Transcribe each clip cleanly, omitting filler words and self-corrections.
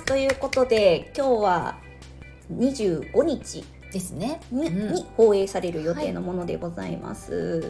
ということで今日は25日ですね、 に放映される予定のものでございます、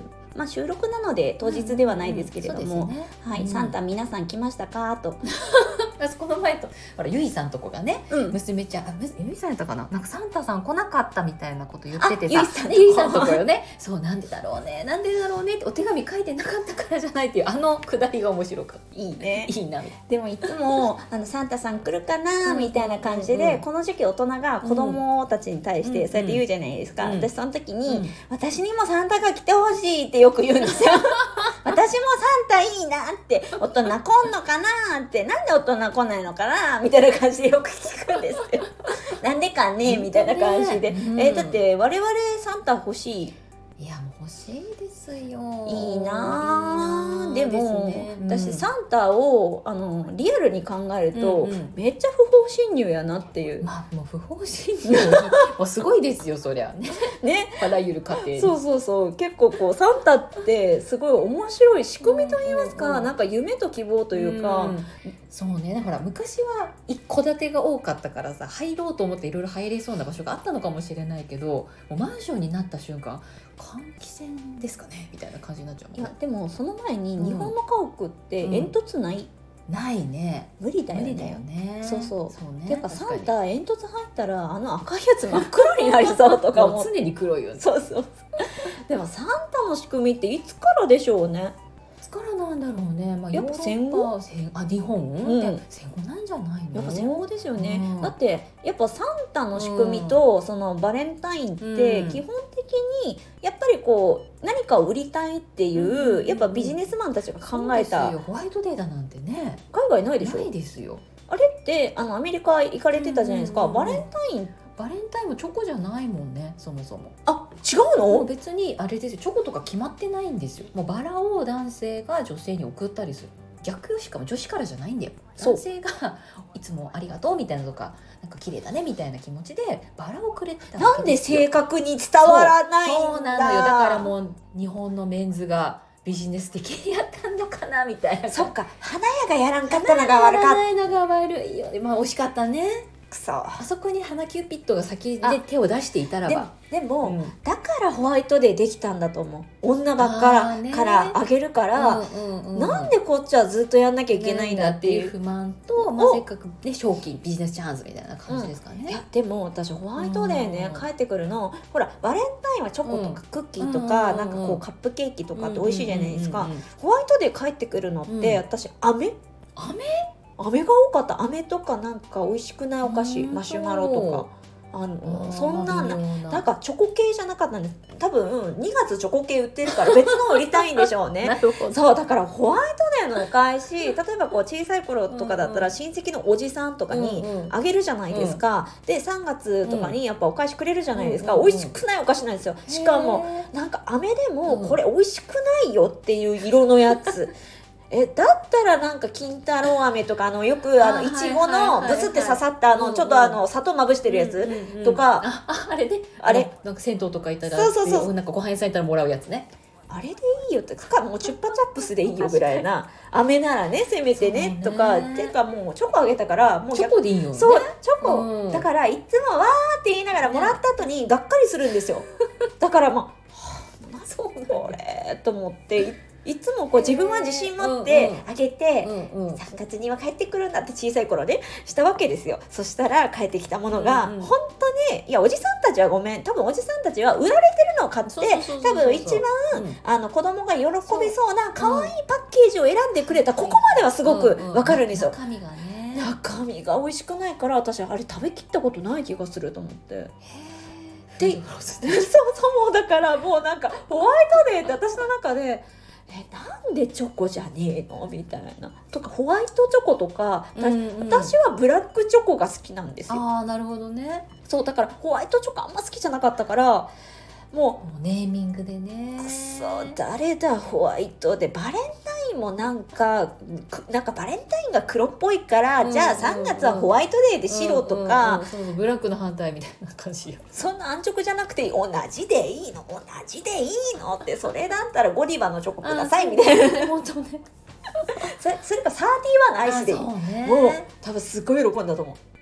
収録なので当日ではないですけれども、サンタ皆さん来ましたかとこの前とほらゆいさんとこがね、娘ちゃんゆいさんやったかな、なんかサンタさん来なかったみたいなこと言っててさ、ゆいさんとこよねそうなんでだろうねってお手紙書いてなかったからじゃないっていうあのくだりが面白かった。 いいねいいな。 でもいつもサンタさん来るかなみたいな感じで、この時期大人が子供たちに対してそうやって言うじゃないですか、私その時に、私にもサンタが来てほしいってよく言うんですよ私もサンタいいなって、大人来んのかなって、なんで大人来ないのかなみたいな感じでよく聞くんですよなんでかねみたいな感じで、だって我々サンタ欲しい。 いやもう欲しいですよ。 いいなでも、私サンタをリアルに考えると、めっちゃ不法侵入やなっていう。 もう不法侵入もうすごいですよそりゃねあらゆる家庭そう結構こうサンタってすごい面白い仕組みといいますか、なんか夢と希望というか、 そうね、ほら昔は一戸建てが多かったからさ、入ろうと思っていろいろ入れそうな場所があったのかもしれないけど、もうマンションになった瞬間換気扇ですかねみたいな感じになっちゃうもんね。 いやでもその前に日本の家屋って煙突ない、 ないね。 無理だよね。そうね。 てかサンタ煙突入ったら赤いやつ真っ黒になりそうとかも常に黒いよね。 そうでもサンタの仕組みっていつからでしょうね。 いつからなんだろうね。 やっぱ戦後？ 日本？戦後なんじゃないの？ やっぱ戦後ですよね、だってやっぱサンタの仕組みと、そのバレンタインって基本的にやっぱりこう何かを売りたいっていう、やっぱビジネスマンたちが考えた。 ホワイトデーだなんてね海外ないでしょ。 ないですよ。 あれってアメリカ行かれてたじゃないですか、バレンタインもチョコじゃないもんね、そもそも。 違うの？ もう別にあれですよ、チョコとか決まってないんですよ。もうバラを男性が女性に送ったりする。逆よ、しかも女子からじゃないんだよ。男性がいつもありがとうみたいなとか、なんか綺麗だねみたいな気持ちでバラをくれてた。 なんで正確に伝わらないんだ。 そうなのよ。だからもう日本のメンズがビジネス的にやったのかなみたいな。 そっか、花屋がやらんかったのが悪かった。 花屋が悪いよ。惜しかったね。 あそこに花キューピッドが先で手を出していたらば。 でも、だからホワイトデーできたんだと思う。女ばっからあげるから、なんでこっちはずっとやんなきゃいけないんだっていう不満と、せっかくね賞金ビジネスチャンスみたいな感じですかね。 いやでも私ホワイトデーね、帰ってくるの、ほらバレンタインはチョコとかクッキーとか、なんかこうカップケーキとかって美味しいじゃないですか。ホワイトデー帰ってくるのって、私飴が多かった。飴とかなんか美味しくないお菓子、マシュマロとかそんなんかチョコ系じゃなかったんです。多分2月チョコ系売ってるから別の売りたいんでしょうねそうだからホワイトデーのお返し、例えばこう小さい頃とかだったら親戚のおじさんとかにあげるじゃないですか、で3月とかにやっぱお返しくれるじゃないですか、美味しくないお菓子なんですよ。しかもなんか飴でもこれ美味しくないよっていう色のやつだったらなんか金太郎飴とかよくいちごのブスって刺さったちょっと砂糖まぶしてるやつとか、 あれなんか銭湯とか行ったらなんかご飯屋さん行ったらもらうやつね。 あれでいいよってか、もうチュッパチャップスでいいよぐらいな飴ならねせめてねとかっていうか、もうチョコあげたからもうチョコでいいよね。 そうチョコ、だからいつもわーって言いながらもらった後にがっかりするんですよ。だからこれと思っていつもこう自分は自信持ってあげて、3月には帰ってくるんだって小さい頃ねしたわけですよ。そしたら帰ってきたものが本当に、いやおじさんたちは多分おじさんたちは売られてるのを買って多分一番子供が喜びそうな可愛いパッケージを選んでくれた。ここまではすごくわかるんですよ。中身が美味しくないから私あれ食べきったことない気がすると思って。でそうだからもうなんかホワイトデーって私の中でなんでチョコじゃねえのみたいなとか、ホワイトチョコとか、私はブラックチョコが好きなんですよ。 なるほどね。 そうだからホワイトチョコあんま好きじゃなかったから、もうネーミングでね。 誰だホワイトでバレンタインもなんかバレンタインが黒っぽいから、じゃあ3月はホワイトデーで白とか、 ブラックの反対みたいな感じよ。 そんな安直じゃなくて同じでいいのって、それだったらゴディバのチョコくださいみたいな。 本当ね。 それか31アイスでいい。もう多分すごい喜んだと思う。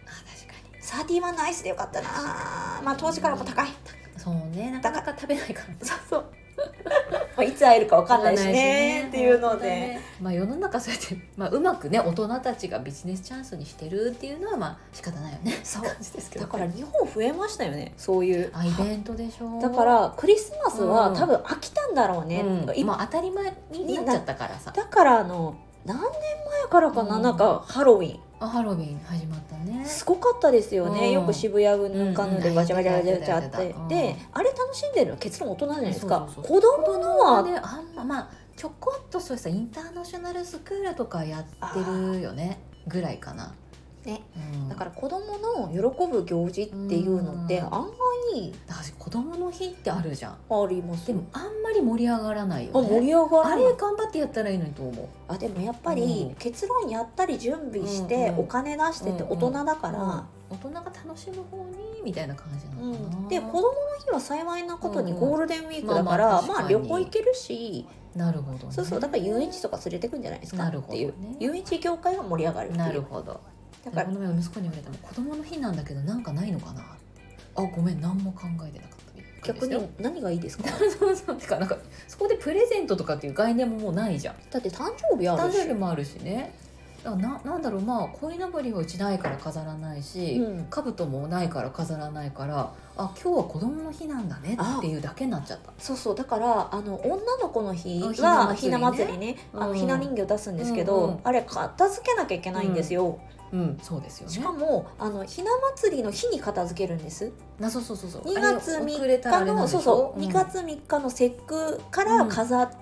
31のアイスでよかったな。まあ当時からも高い。 そうね、なかなか食べないから。 そうまあいつ会えるか分かんないしねっていうので、 ね、まあ、世の中そうやって、まあ、うまくね大人たちがビジネスチャンスにしてるっていうのはまあ仕方ないよね。 そう感じですけど、 だから日本増えましたよね、そういうイベントでしょ。 だからクリスマスは多分飽きたんだろうね、 まあ当たり前になっちゃったからさ。 だから何年前からかな、なんかハロウィンハロウィン始まったね。 すごかったですよね、よく渋谷ぬかぬでガチャガチャガチャガチャって、であれ楽しんでるの結論大人じゃないですか。子供のはね、あんままあちょこっとそうさインターナショナルスクールとかやってるよねぐらいかな。ね、 だから子供の喜ぶ行事っていうのって案外子供の日ってあるじゃん。 あります。 でもあんまり盛り上がらないよね。 盛り上がらない。 あれ頑張ってやったらいいのにと思う。 でもやっぱり結論やったり準備してお金出してって大人だから、 大人が楽しむ方にみたいな感じなのかな。 で子供の日は幸いなことにゴールデンウィークだから、まあ旅行行けるし。 なるほどね。 そうそうだから遊園地とか連れてくんじゃないですかっていう、遊園地業界が盛り上がるっていう。 なるほど。だからこの前息子に言われたの、子供の日なんだけどなんかないのかな。ごめん、何も考えてなかった。 逆に何がいいですか？ そうてかなんかそこでプレゼントとかっていう概念ももうないじゃん。 だって誕生日あるし。 誕生日もあるしね。なんだろう、まあ鯉のぼりはうちないから飾らないし、兜もないから飾らないから、今日は子供の日なんだねっていうだけになっちゃった。 そうだから女の子の日はひな祭りね、ひな人形出すんですけど、あれ片付けなきゃいけないんですよ。 そうですよね。 しかもひな祭りの日に片付けるんです。 そう 2月3日の2月3日の節句から飾って、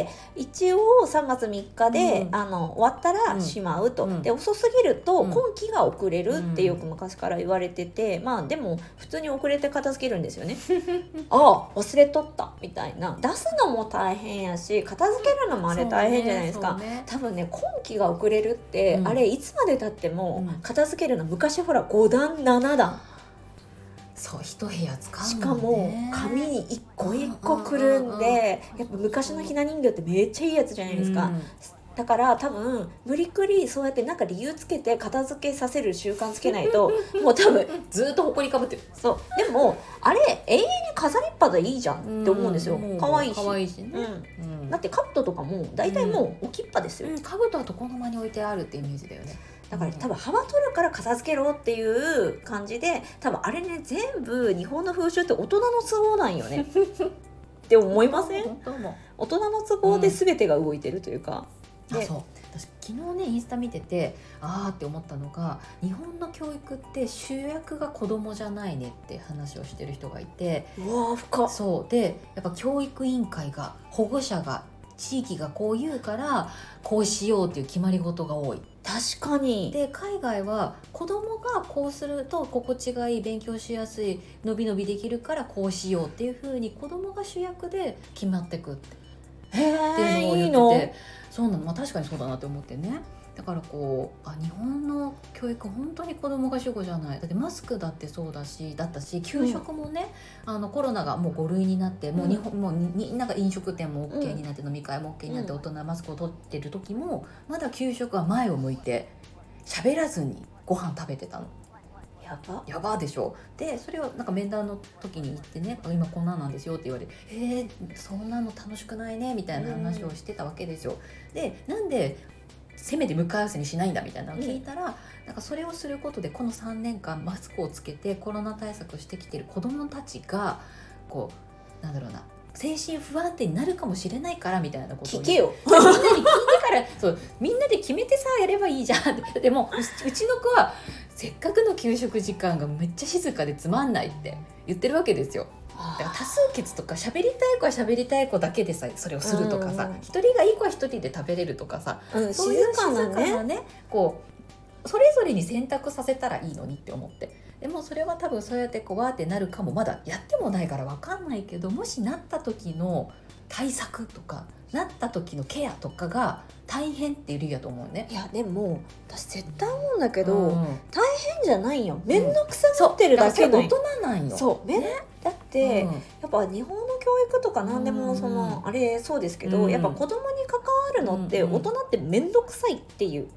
一応3月3日で、終わったらしまうと、で遅すぎると今期が遅れるってよく昔から言われてて、まあでも普通に遅れて片付けるんですよね。忘れとったみたいな。出すのも大変やし片付けるのもあれ大変じゃないですか。多分ね今期が遅れるって、あれいつまでたっても片付けるの、昔ほら5段7段、 そう一部屋使うもんね。 しかも紙に一個一個くるんで、やっぱ昔のひな人形ってめっちゃいいやつじゃないですか。だから多分無理くりそうやってなんか理由つけて片付けさせる習慣つけないともう多分ずっと埃かぶってる。そうでもあれ永遠に飾りっぱでいいじゃんって思うんですよ。可愛いしね。だってカブトとかも大体もう置きっぱですよ。 カブトは床の間に置いてあるってイメージだよね。 だから多分幅取るから片付けろっていう感じで、多分あれね全部日本の風習って大人の都合なんよねって思いません？大人の都合で全てが動いてるというか。 そう私昨日ねインスタ見ててって思ったのが、日本の教育って主役が子供じゃないねって話をしてる人がいて、 深っ。 そうでやっぱ教育委員会が保護者が地域がこう言うからこうしようっていう決まり事が多い。 確かに。 で海外は子供がこうすると心地がいい、勉強しやすい、伸び伸びできるからこうしようっていう風に子供が主役で決まってくっていうのを言ってて、そうなの、確かにそうだなって思ってね。だから日本の教育本当に子供が主語じゃない。だってマスクだってそうだったし、給食もね、コロナがもう5類になって、もう日本もなんか飲食店も OK になって、飲み会も OK になって、大人マスクを取ってる時もまだ給食は前を向いて喋らずにご飯食べてたの。やばでしょ。でそれをなんか面談の時に言ってね、今こんなんですよって言われて、そんなの楽しくないねみたいな話をしてたわけですよ。でなんでせめて向かい合わせにしないんだみたいなのを聞いたら、なんかそれをすることでこの3年間マスクをつけてコロナ対策をしてきている子どもたちがなんだろうな、精神不安定になるかもしれないからみたいなことを聞けよみんなに聞いてからみんなで決めてさやればいいじゃんって。でもうちの子はせっかくの給食時間がめっちゃ静かでつまんないって言ってるわけですよ。だから多数決とか喋りたい子は喋りたい子だけでさそれをするとかさ、一人がいい子は一人で食べれるとかさ、そういう静かなねそれぞれに選択させたらいいのにって思って。でもそれは多分そうやってわーってなるかも、まだやってもないから分かんないけど、もしなった時の対策とかなった時のケアとかが大変っていう理由だと思うね。 いやでも私絶対思うんだけど、大変じゃないよ。面倒くさがってるだけの大人なんよ。 そうね。だって、やっぱ日本の教育とか何でもあれそうですけど、やっぱ子供に関わるのって大人って面倒くさいっていう。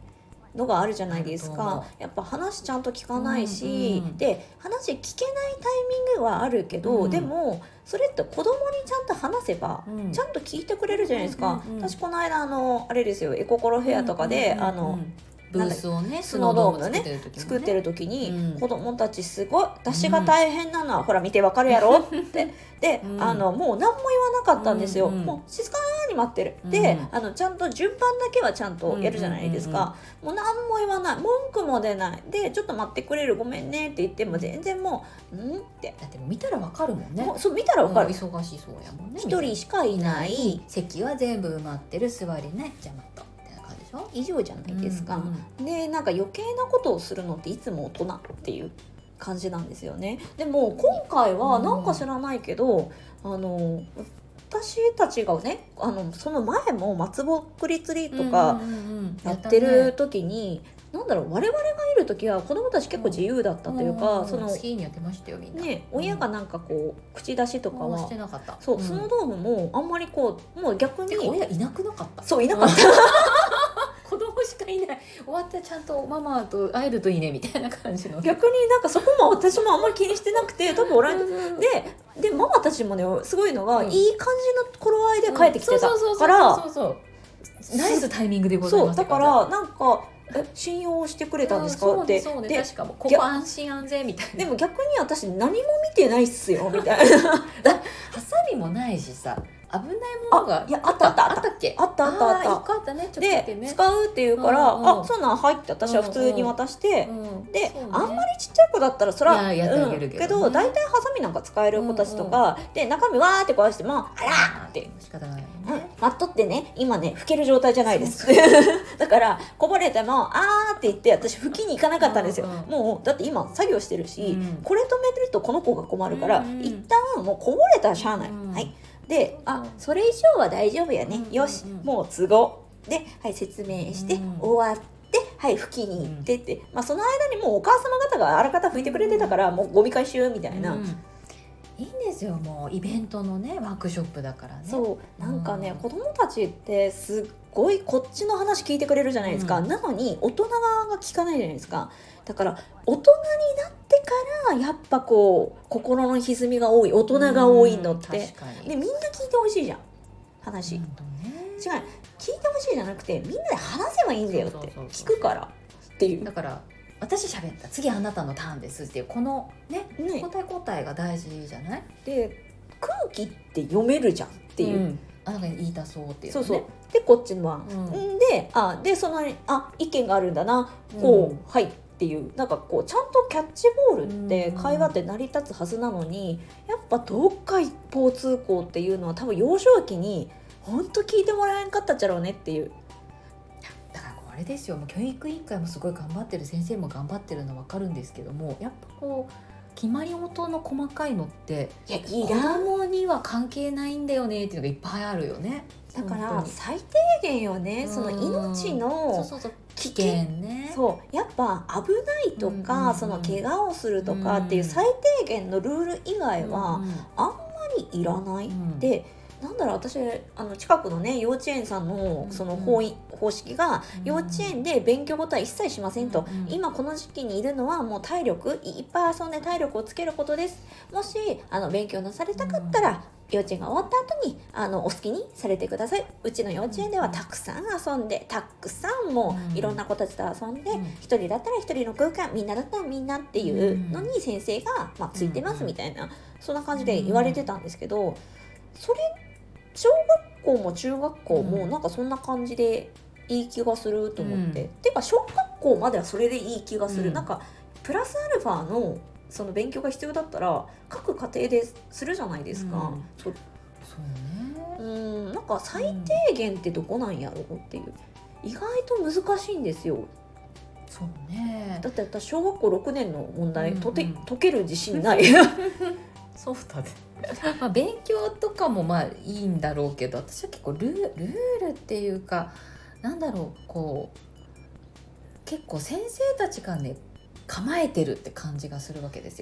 のがあるじゃないですか。やっぱ話ちゃんと聞かないし、で話聞けないタイミングはあるけど、でもそれって子供にちゃんと話せば、ちゃんと聞いてくれるじゃないですか。私この間あれですよ、エココロフェアとかでブースをね、 スノードームのね作ってる時に、子供たちすごい私が大変なのは、ほら見てわかるやろってで、もう何も言わなかったんですよ。もう静かに待ってる。でちゃんと順番だけはちゃんとやるじゃないですか。もう何も言わない、文句も出ないで、ちょっと待ってくれる、ごめんねって言っても全然もうってだって見たらわかるもんね。 そう見たらわかる。 忙しそうやもんね。 一人しかいない、 席は全部埋まってる、座りない、邪魔と以上じゃないですか。でなんか余計なことをするのっていつも大人っていう感じなんですよね。でも今回はなんか知らないけど、私たちがねその前も松ぼっくり釣りとかやってる時に、なんだろう、我々がいる時は子供たち結構自由だったというか、その好きにやってましたよみんなね、親がなんかこう口出しとかはしてなかった。 そうスノードームもあんまりこう、もう逆に親いなくなかった。 そういなかった子供しかいない。終わってちゃんとママと会えるといいねみたいな感じの。 逆になんかそこも私もあんまり気にしてなくて、多分でママたちもねすごいのが、いい感じの頃合いで帰ってきてたからナイスタイミングでございます。 そうだからなんか信用してくれたんですかって。 そうね、確かもここ安心安全みたいな。 でも逆に私何も見てないっすよみたいなハサミもないしさ、危ないものがあったっけ。 あった 1個あったね。 で使うって言うから、そうなん入って私は普通に渡して、であんまりちっちゃい子だったらそらけど、大体ハサミなんか使える子たちとかで中身わーって壊してもあらって仕方ない待っとってね、今ね拭ける状態じゃないですだからこぼれてもあーって言って私拭きに行かなかったんですよ。もうだって今作業してるし、これ止めるとこの子が困るから、一旦もうこぼれたらしゃあない、はいで、それ以上は大丈夫やね、よしもう都合で、はい説明して、終わってはい拭きに行ってって、その間にもうお母様方があらかた拭いてくれてたから、もうゴミ回収みたいな、 いいんですよ。もうイベントのねワークショップだからね。 そうなんかね、子供たちってすっごいこっちの話聞いてくれるじゃないですか、なのに大人側が聞かないじゃないですか。だから大人になってからやっぱこう心の歪みが多い大人が多いのって、でみんな聞いてほしいじゃん話、違う聞いてほしいじゃなくて、みんなで話せばいいんだよって聞くからっていう。 だから私喋った、次あなたのターンですっていうこのね交代が大事じゃない。 で空気って読めるじゃんっていう、 なんか言いたそうっていうね。 そうでこっちの番、でその意見があるんだな、こうはいっていう、なんかこうちゃんとキャッチボールって会話って成り立つはずなのに、やっぱどっか一方通行っていうのは多分幼少期に本当聞いてもらえんかったっちゃろうねっていう。 だからあれですよ、もう教育委員会もすごい頑張ってる、先生も頑張ってるのは分かるんですけども、やっぱこう決まり事の細かいのって子供には関係ないんだよねっていうのがいっぱいあるよね。 だから最低限よね、その命の危険ね、そうやっぱ危ないとか、その怪我をするとかっていう最低限のルール以外はあんまりいらない、でなんだろう、私近くのね幼稚園さんのその方式が、幼稚園で勉強事は一切しませんと、今この時期にいるのはもう体力いっぱい遊んで体力をつけることです。もし勉強なされたかったら、幼稚園が終わった後にお好きにされてください。うちの幼稚園ではたくさん遊んで、たくさんもういろんな子たちと遊んで、一人だったら一人の空間、みんなだったらみんなっていうのに先生がついてますみたいな、そんな感じで言われてたんですけど、それ小学校も中学校もなんかそんな感じでいい気がすると思って、てか小学校まではそれでいい気がする、なんかプラスアルファのその勉強が必要だったら各家庭でするじゃないですか、そうね、なんか最低限ってどこなんやろうっていう、意外と難しいんですよ。 そうね、 だって私小学校6年の問題、解ける自信ないソフトで勉強とかもいいんだろうけど、私は結構ルールっていうか、なんだろう、こう結構先生たちがね構えてるって感じがするわけですよ。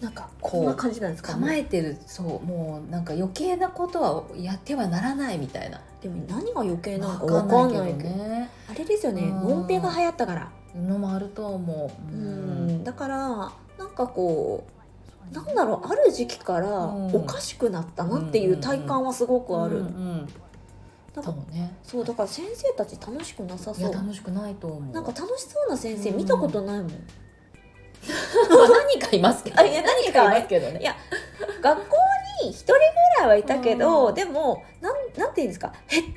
なんかこんな感じなんですか、 構えてる。そうもうなんか余計なことはやってはならないみたいな。 でも何が余計なのか分かんないけどね。 あれですよね、モンペが流行ったからのもあると思う。 だからなんかこうなんだろう、ある時期からおかしくなったなっていう体感はすごくある。なんかね、 そうだから先生たち楽しくなさそう。 いや楽しくないと思う。 なんか楽しそうな先生見たことないもん。 何かいますけど、 いや何かいますけどね。いや学校に一人ぐらいはいたけど、でもなんていうんですか、減った。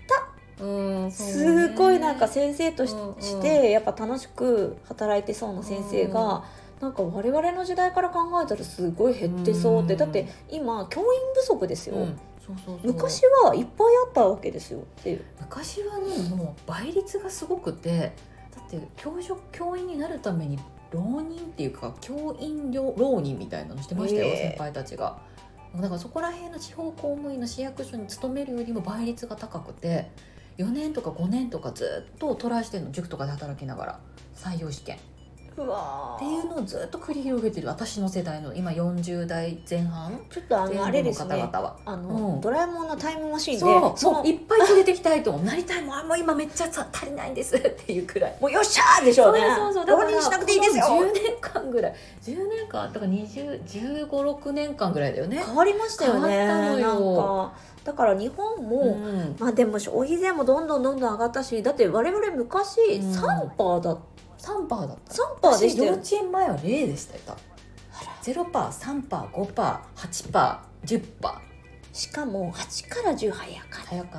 すごいなんか先生としてやっぱ楽しく働いてそうな先生が、なんか我々の時代から考えたらすごい減ってそうって。だって今教員不足ですよ。昔はいっぱいあったわけですよっていう。 昔はねもう倍率がすごくて、だって教員になるために浪人っていうか教員浪人みたいなのしてましたよ、先輩たちが。だからそこら辺の地方公務員の市役所に勤めるよりも倍率が高くて、4年とか5年とかずっとトライしてるの、塾とかで働きながら採用試験っていうのをずっと繰り広げてる私の世代の今40代前半ちょっとあれですね、 前後の方々はドラえもんのタイムマシーンでそういっぱい連れてきたいと思う。なりたいもう今めっちゃ足りないんですっていうくらい、 もうよっしゃーでしょうね。 そう浪人しなくていいですよ。 10年間ぐらい10年間だから15、6年間ぐらいだよね。 変わりましたよね。 変わったのよ。 なんかだから日本も、まあでも消費税もどんどん上がったし、だって我々昔3%だった。 3%だった。 3%でしたよ。 幼稚園前は0でしたよ。0%、3%、5%、8%、10%。 しかも8から10早かった。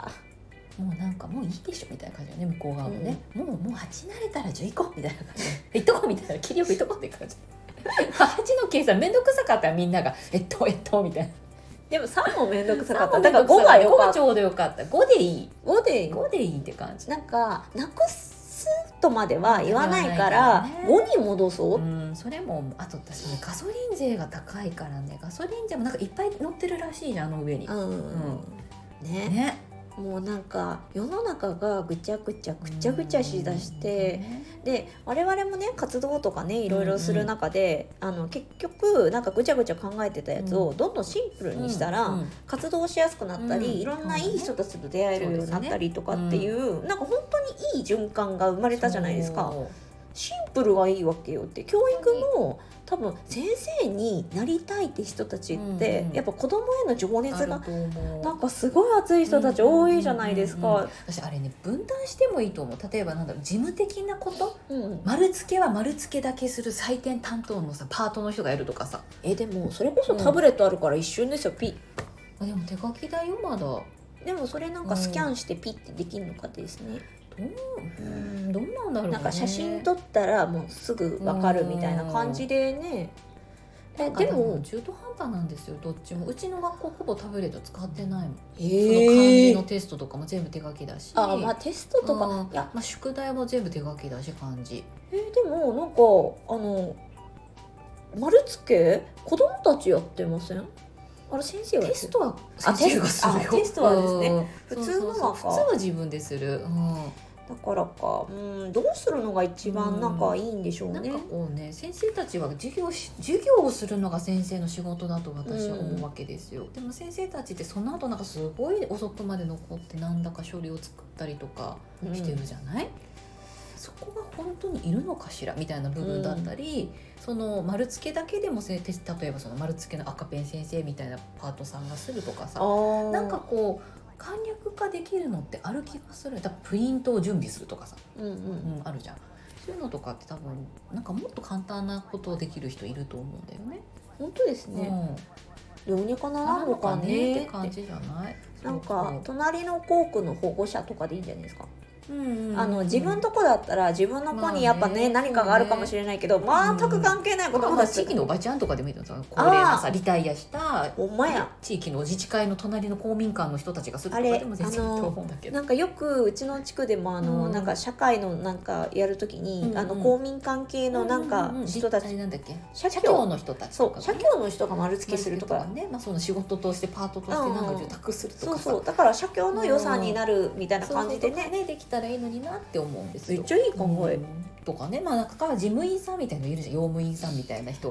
もうなんかもういいでしょみたいな感じだね、向こう側もね。もう8慣れたら10行こうみたいな感じで、いっとこうみたいな、切りよくいっとこうって感じ。8の計算めんどくさかったらみんながみたいな。 でも3もめんどくさかった。だから5がよかった。 5がちょうどよかった。5でいい。5でいいって感じ。 なんかなくすとまでは言わないから5に戻そう。 それもあと私ね、ガソリン税が高いからね、ガソリン税もなんかいっぱい乗ってるらしいじゃん、あの上に。ね。もうなんか世の中がぐちゃぐちゃしだして、で我々もね活動とかねいろいろする中で、結局なんかぐちゃぐちゃ考えてたやつをどんどんシンプルにしたら、活動しやすくなったり、いろんないい人たちと出会えるようになったりとかっていう、なんか本当にいい循環が生まれたじゃないですか。シンプルがいいわけよって。教育も多分先生になりたいって人たちって、やっぱ子供への情熱がなんかすごい熱い人たち多いじゃないですか。 私あれね、分担してもいいと思う。例えばなんだろう、事務的なこと、丸付けは丸付けだけする採点担当のさパートの人がやるとかさ。 でもそれこそタブレットあるから一瞬ですよ、ピッ。 でも手書きだよまだ。 でもそれなんかスキャンしてピッてできるのかですね。 どうなんだろうね。 なんか写真撮ったらもうすぐ分かるみたいな感じでね。 でも中途半端なんですよ、どっちも。うちの学校ほぼタブレット使ってないもん。その漢字のテストとかも全部手書きだし、 まあテストとか、 いや、まあ、宿題も全部手書きだし漢字。 でもなんか丸付け子供たちやってません？あれ先生はテストは先生がするよ。 テストはですね。普通のは普通は自分でする。 だからか、どうするのが一番なんかいいんでしょうね。 なんかこうね、先生たちは授業をするのが先生の仕事だと私は思うわけですよ。でも先生たちってその後なんかすごい遅くまで残って何だか書類を作ったりとかしてるじゃない？そこが本当にいるのかしらみたいな部分だったり、その丸付けだけでも例えばその丸付けの赤ペン先生みたいなパートさんがするとかさ、なんかこう簡略化できるのってある気がする。だからプリントを準備するとかさ、あるじゃん。そういうのとかって多分なんかもっと簡単なことをできる人いると思うんだよね。 本当ですね。どうにかならんのかねって感じじゃない？ なんか隣の校区の保護者とかでいいんじゃないですか。自分とこだったら自分の子にやっぱね、何かがあるかもしれないけど、全く関係ない子供たち、 地域のおばちゃんとかでもいいのさ、高齢なさリタイアした地域の自治会の隣の公民館の人たちがするとかでも全然いいと思うんだけど、 なんかよくうちの地区でもなんか社会のなんかやるときに、公民館系のなんか人たち、 なんだっけ、 社協の人たちとか、 社協の人が丸付けするとかね、その仕事としてパートとしてなんか受託するとかさ、 だから社協の予算になるみたいな感じでね、 できたらいいのになって思うんですよ。 めっちゃいい考えとかね、なんか事務員さんみたいなのいるじゃん、用務員さんみたいな人が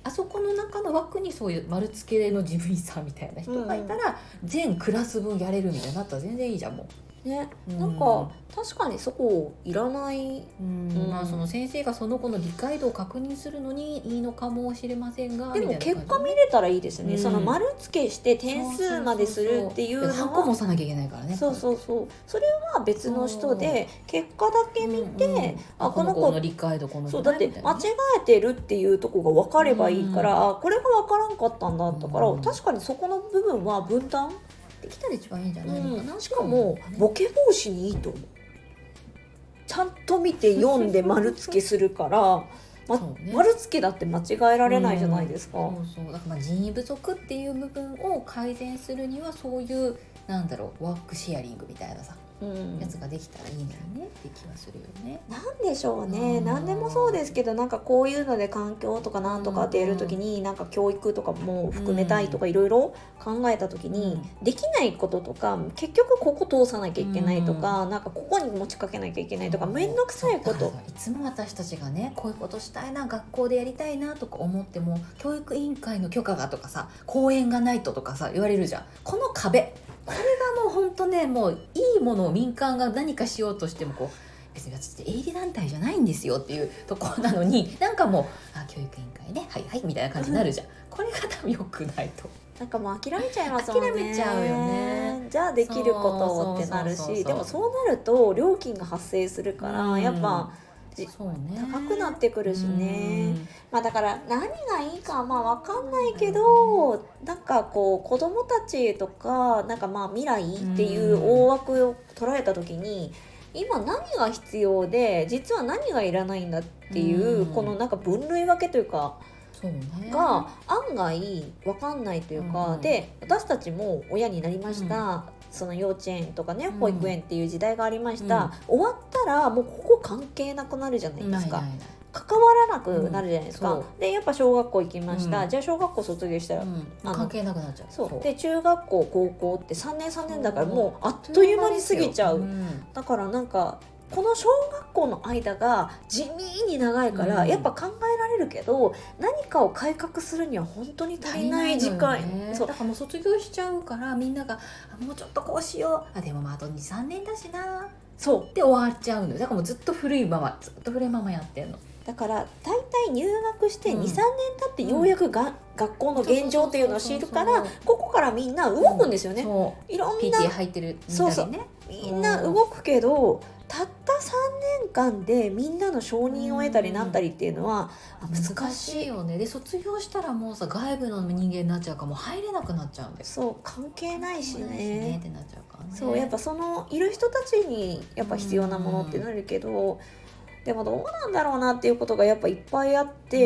あそこの中の枠にそういう丸付けの事務員さんみたいな人がいたら、全クラス分やれるみたいになったら全然いいじゃんもう。 ね、なんか確かにそこいらない、 まあその先生がその子の理解度を確認するのにいいのかもしれませんが、 でも結果見れたらいいですよね、その丸付けして点数までするっていうのはハンコも押さなきゃいけないからね。 そうそうそう、それは別の人で結果だけ見て、 この子の理解度このそうだって間違えてるっていうとこが分かればいいから、これが分からんかったんだったから、確かにそこの部分は分担できたら一番いいんじゃないのかな。 しかもボケ防止にいいと思う。ちゃんと見て読んで丸付けするから丸付けだって間違えられないじゃないですか。 そうだから人員不足っていう部分を改善するにはそういうなんだろうワークシェアリングみたいなさ、やつができたらいいのにねって気はするよね。 なんでしょうね、何でもそうですけど、なんかこういうので環境とかなんとかってやるときに、なんか教育とかも含めたいとかいろいろ考えたときに、できないこととか結局ここ通さなきゃいけないとか、なんかここに持ちかけなきゃいけないとか面倒くさいこと、 いつも私たちがねこういうことしたいな学校でやりたいなとか思っても教育委員会の許可がとかさ講演がないととかさ言われるじゃん。この壁これがもう本当ねもういいものを民間が何かしようとしてもこう別に私って営利団体じゃないんですよっていうところなのになんかもう教育委員会ねはいはいみたいな感じになるじゃん。これが多分良くないとなんかもう諦めちゃいますもんね。 諦めちゃうよね。 じゃあできることってなるし、でもそうなると料金が発生するから、やっぱそうね、 高くなってくるしね、まあだから何がいいかまあ分かんないけど、なんかこう子どもたちとかなんかまあ未来っていう大枠を捉えた時に今何が必要で実は何がいらないんだっていう、このなんか分類分けというかそうね、 が案外分かんないというか、で私たちも親になりました、その幼稚園とかね保育園っていう時代がありました、終わったらもうここ関係なくなるじゃないですか、関わらなくなるじゃないですか、でやっぱ小学校行きました、じゃあ小学校卒業したら、 関係なくなっちゃう。 そうで中学校高校って3年3年だからもうあっという間に過ぎちゃう、だからなんかこの小学校の間が地味に長いから、やっぱ考えられるけど何かを改革するには本当に足りない時間、 そうだからもう卒業しちゃうからみんながもうちょっとこうしようでもまああと 2,3 年だしなそうで終わっちゃうの。だからもうずっと古いままやってんの。 だから大体入学して2、3年経ってようやく学校の現状っていうのを知るからここからみんな動くんですよね、いろんな PTA 入ってるみんなでね、 みんな動くけどたった3年間でみんなの承認を得たりなったりっていうのは難しいよね。で卒業したらもうさ外部の人間になっちゃうからもう入れなくなっちゃうんです。 そう関係ないしねってなっちゃうからね。 そうやっぱそのいる人たちにやっぱ必要なものってなるけど、でもどうなんだろうなっていうことがやっぱいっぱいあって、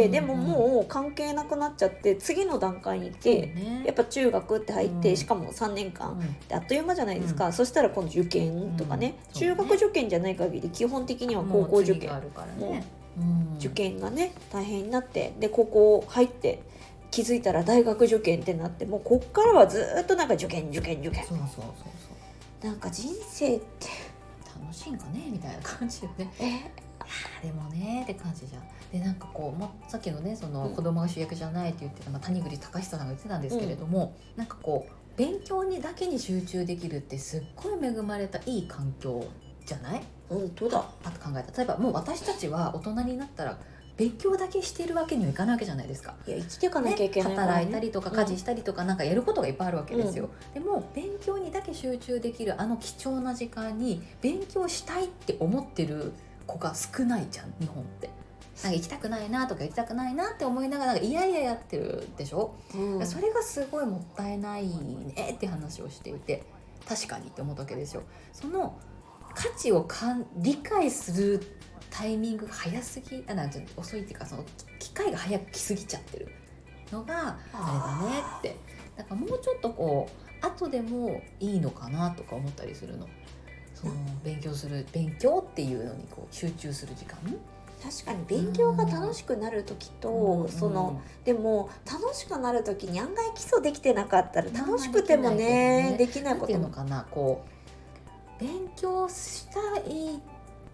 でももう関係なくなっちゃって次の段階に行って、やっぱ中学って入って、しかも3年間であっという間じゃないですか、そしたら今度受験とかね、中学受験じゃない限り基本的には高校受験もう受験がね大変になって、で高校入って気づいたら大学受験ってなって、もうこっからはずっとなんか受験なんか人生って楽しいんかねみたいな感じよね。でもねって感じじゃん。でなんかこう、さっきのねその子供が主役じゃないって言ってた、谷口隆久さんが言ってたんですけれども、なんかこう勉強にだけに集中できるってすっごい恵まれたいい環境じゃない？ 本当だ。 パッと考えた。例えばもう私たちは大人になったら勉強だけしているわけにはいかないわけじゃないですか。 いや生きていかなきゃいけないからね、 働いたりとか家事したりとか、なんかやることがいっぱいあるわけですよ、でも勉強にだけ集中できるあの貴重な時間に勉強したいって思ってる子が少ないじゃん日本って。なんか行きたくないなとか行きたくないなって思いながらいやいややってるでしょ、それがすごいもったいないねって話をしていて、確かにって思ったわけですよ。その価値を理解するタイミングが早すぎなんて遅いっていうか、その機会が早く来すぎちゃってるのがあれだねって。だからもうちょっとこう後でもいいのかなとか思ったりするの。その勉強っていうのにこう集中する時間。 確かに勉強が楽しくなる時と、でも楽しくなる時に案外基礎できてなかったら楽しくてもねできないことも。なんていうのかな、こう勉強したい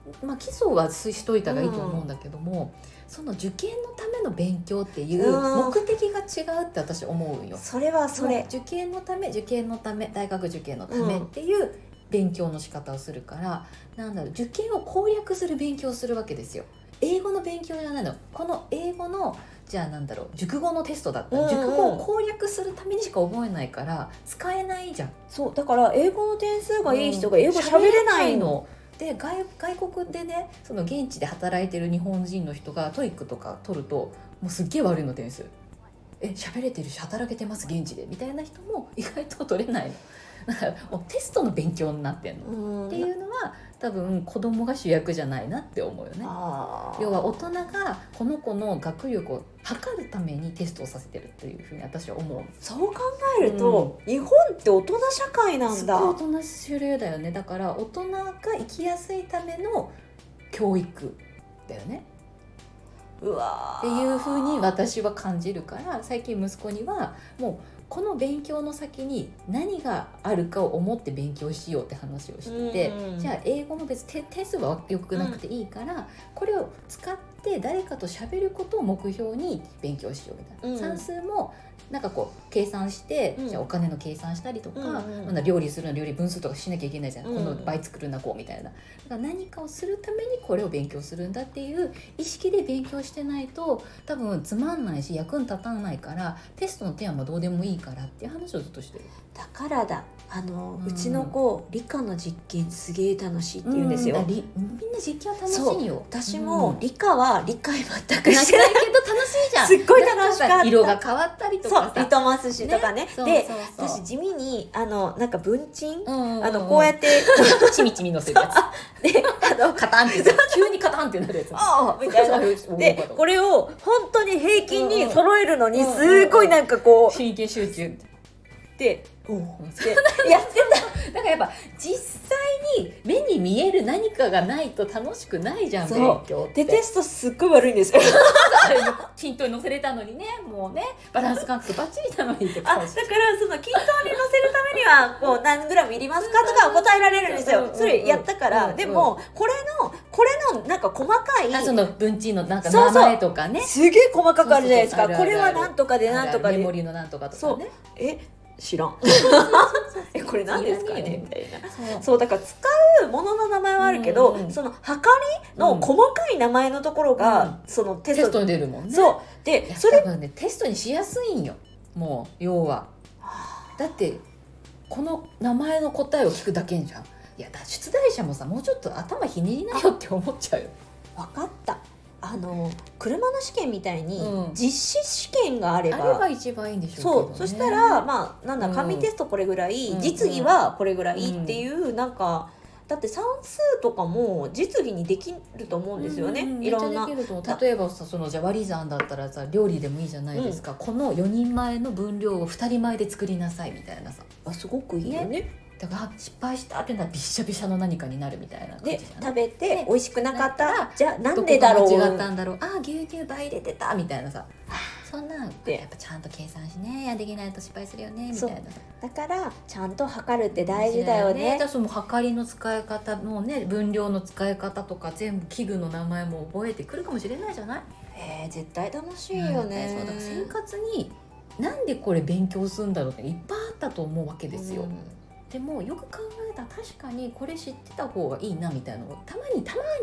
まあ、基礎はしといた方がいいと思うんだけども、その受験のための勉強っていう目的が違うって私思うよ。 それはそれ、 受験のため大学受験のためっていう勉強の仕方をするから、なんだろう、受験を攻略する勉強をするわけですよ。英語の勉強じゃないの。この英語のじゃあなんだろう、熟語のテストだったら、熟語を攻略するためにしか覚えないから使えないじゃん。 そうだから英語の点数がいい人が英語喋れないの。 で外国でね、その現地で働いてる日本人の人がトイックとか取るともうすっげえ悪いの点数。喋れてるし働けてます現地でみたいな人も意外と取れないの。だからもうテストの勉強になってんのっていうのは多分子供が主役じゃないなって思うよね。要は大人がこの子の学力を測るためにテストをさせてるっていうふうに私は思う。 そう考えると、日本って大人社会なんだ。 すごい大人主流だよね。だから大人が生きやすいための教育だよね。 うわっていうふうに私は感じるから、最近息子にはもうこの勉強の先に何があるかを思って勉強しようって話をしてて、じゃあ英語も別に点数は良くなくていいから、これを使って誰かと喋ることを目標に勉強しようみたいな、算数もなんかこう計算して、じゃあお金の計算したりとか、なんだ料理するの料理分数とかしなきゃいけないじゃん、この倍作るなこうみたいな。だから何かをするためにこれを勉強するんだっていう意識で勉強してないと多分つまんないし役に立たないから、テストの点はもうどうでもいいからっていう話をずっとしてる。 だからだ、うちの子理科の実験すげえ楽しいって言うんですよ。 みんな実験は楽しいよ。 私も理科は理解全くしてないけど楽しいじゃん。 すっごい楽しかった。 色が変わったりとかさ、 リトマス紙とかね。で、私地味になんか文鎮、こうやってちみちみのせるやつで、カタンって急にカタンってなるやつみたいな。でこれを本当に平均に揃えるのにすごいなんかこう神経集中でやってた。だからやっぱ実際に目に見える何かがないと楽しくないじゃん、勉強って。 でテストすっごい悪いんですよ。 均等に載せれたのにね、もうねバランス感覚バッチリなのにって感じ。 だからその均等に載せるためにはこう何グラムいりますかとか答えられるんですよ。それやったから。でもこれのなんか細かいその文鎮のなんか名前とかね、 すげえ細かくあるじゃないですか。これはなんとかでなんとかでメモリのなんとかとかね。 知らんこれ何ですかねみたいな。そうだから使うものの名前はあるけど、そのはかりの細かい名前のところが、そのテストに出るもんね。 そうでそれ多分ねテストにしやすいんよ。もう要はだってこの名前の答えを聞くだけじゃん。いや出題者もさ、もうちょっと頭ひねりなよって思っちゃうよ。 分かった。車の試験みたいに実施試験があれば一番いいんでしょうけどね。 そしたらまあなんだ紙テストこれぐらい、実技はこれぐらいっていう、なんかだって算数とかも実技にできると思うんですよね。いろんな例えばさ、じゃあ割り算だったらさ、料理でもいいじゃないですか、この4人前の分量を2人前で作りなさいみたいなさ。 すごくいいよね。 だから失敗したってならびっしゃびしゃの何かになるみたいな感じで食べて美味しくなかったら、じゃあなんでだろう、 どこが間違ったんだろう、牛乳倍入れてたみたいなさ、そんなんでやっぱちゃんと計算しね、できないと失敗するよねみたいな。 だからちゃんと測るって大事だよね。 その測りの使い方のね、分量の使い方とか全部器具の名前も覚えてくるかもしれないじゃない。 絶対楽しいよね。 そうだから生活になんでこれ勉強するんだろうっていっぱいあったと思うわけですよ。でもよく考えたら確かにこれ知ってた方がいいなみたいなのがたま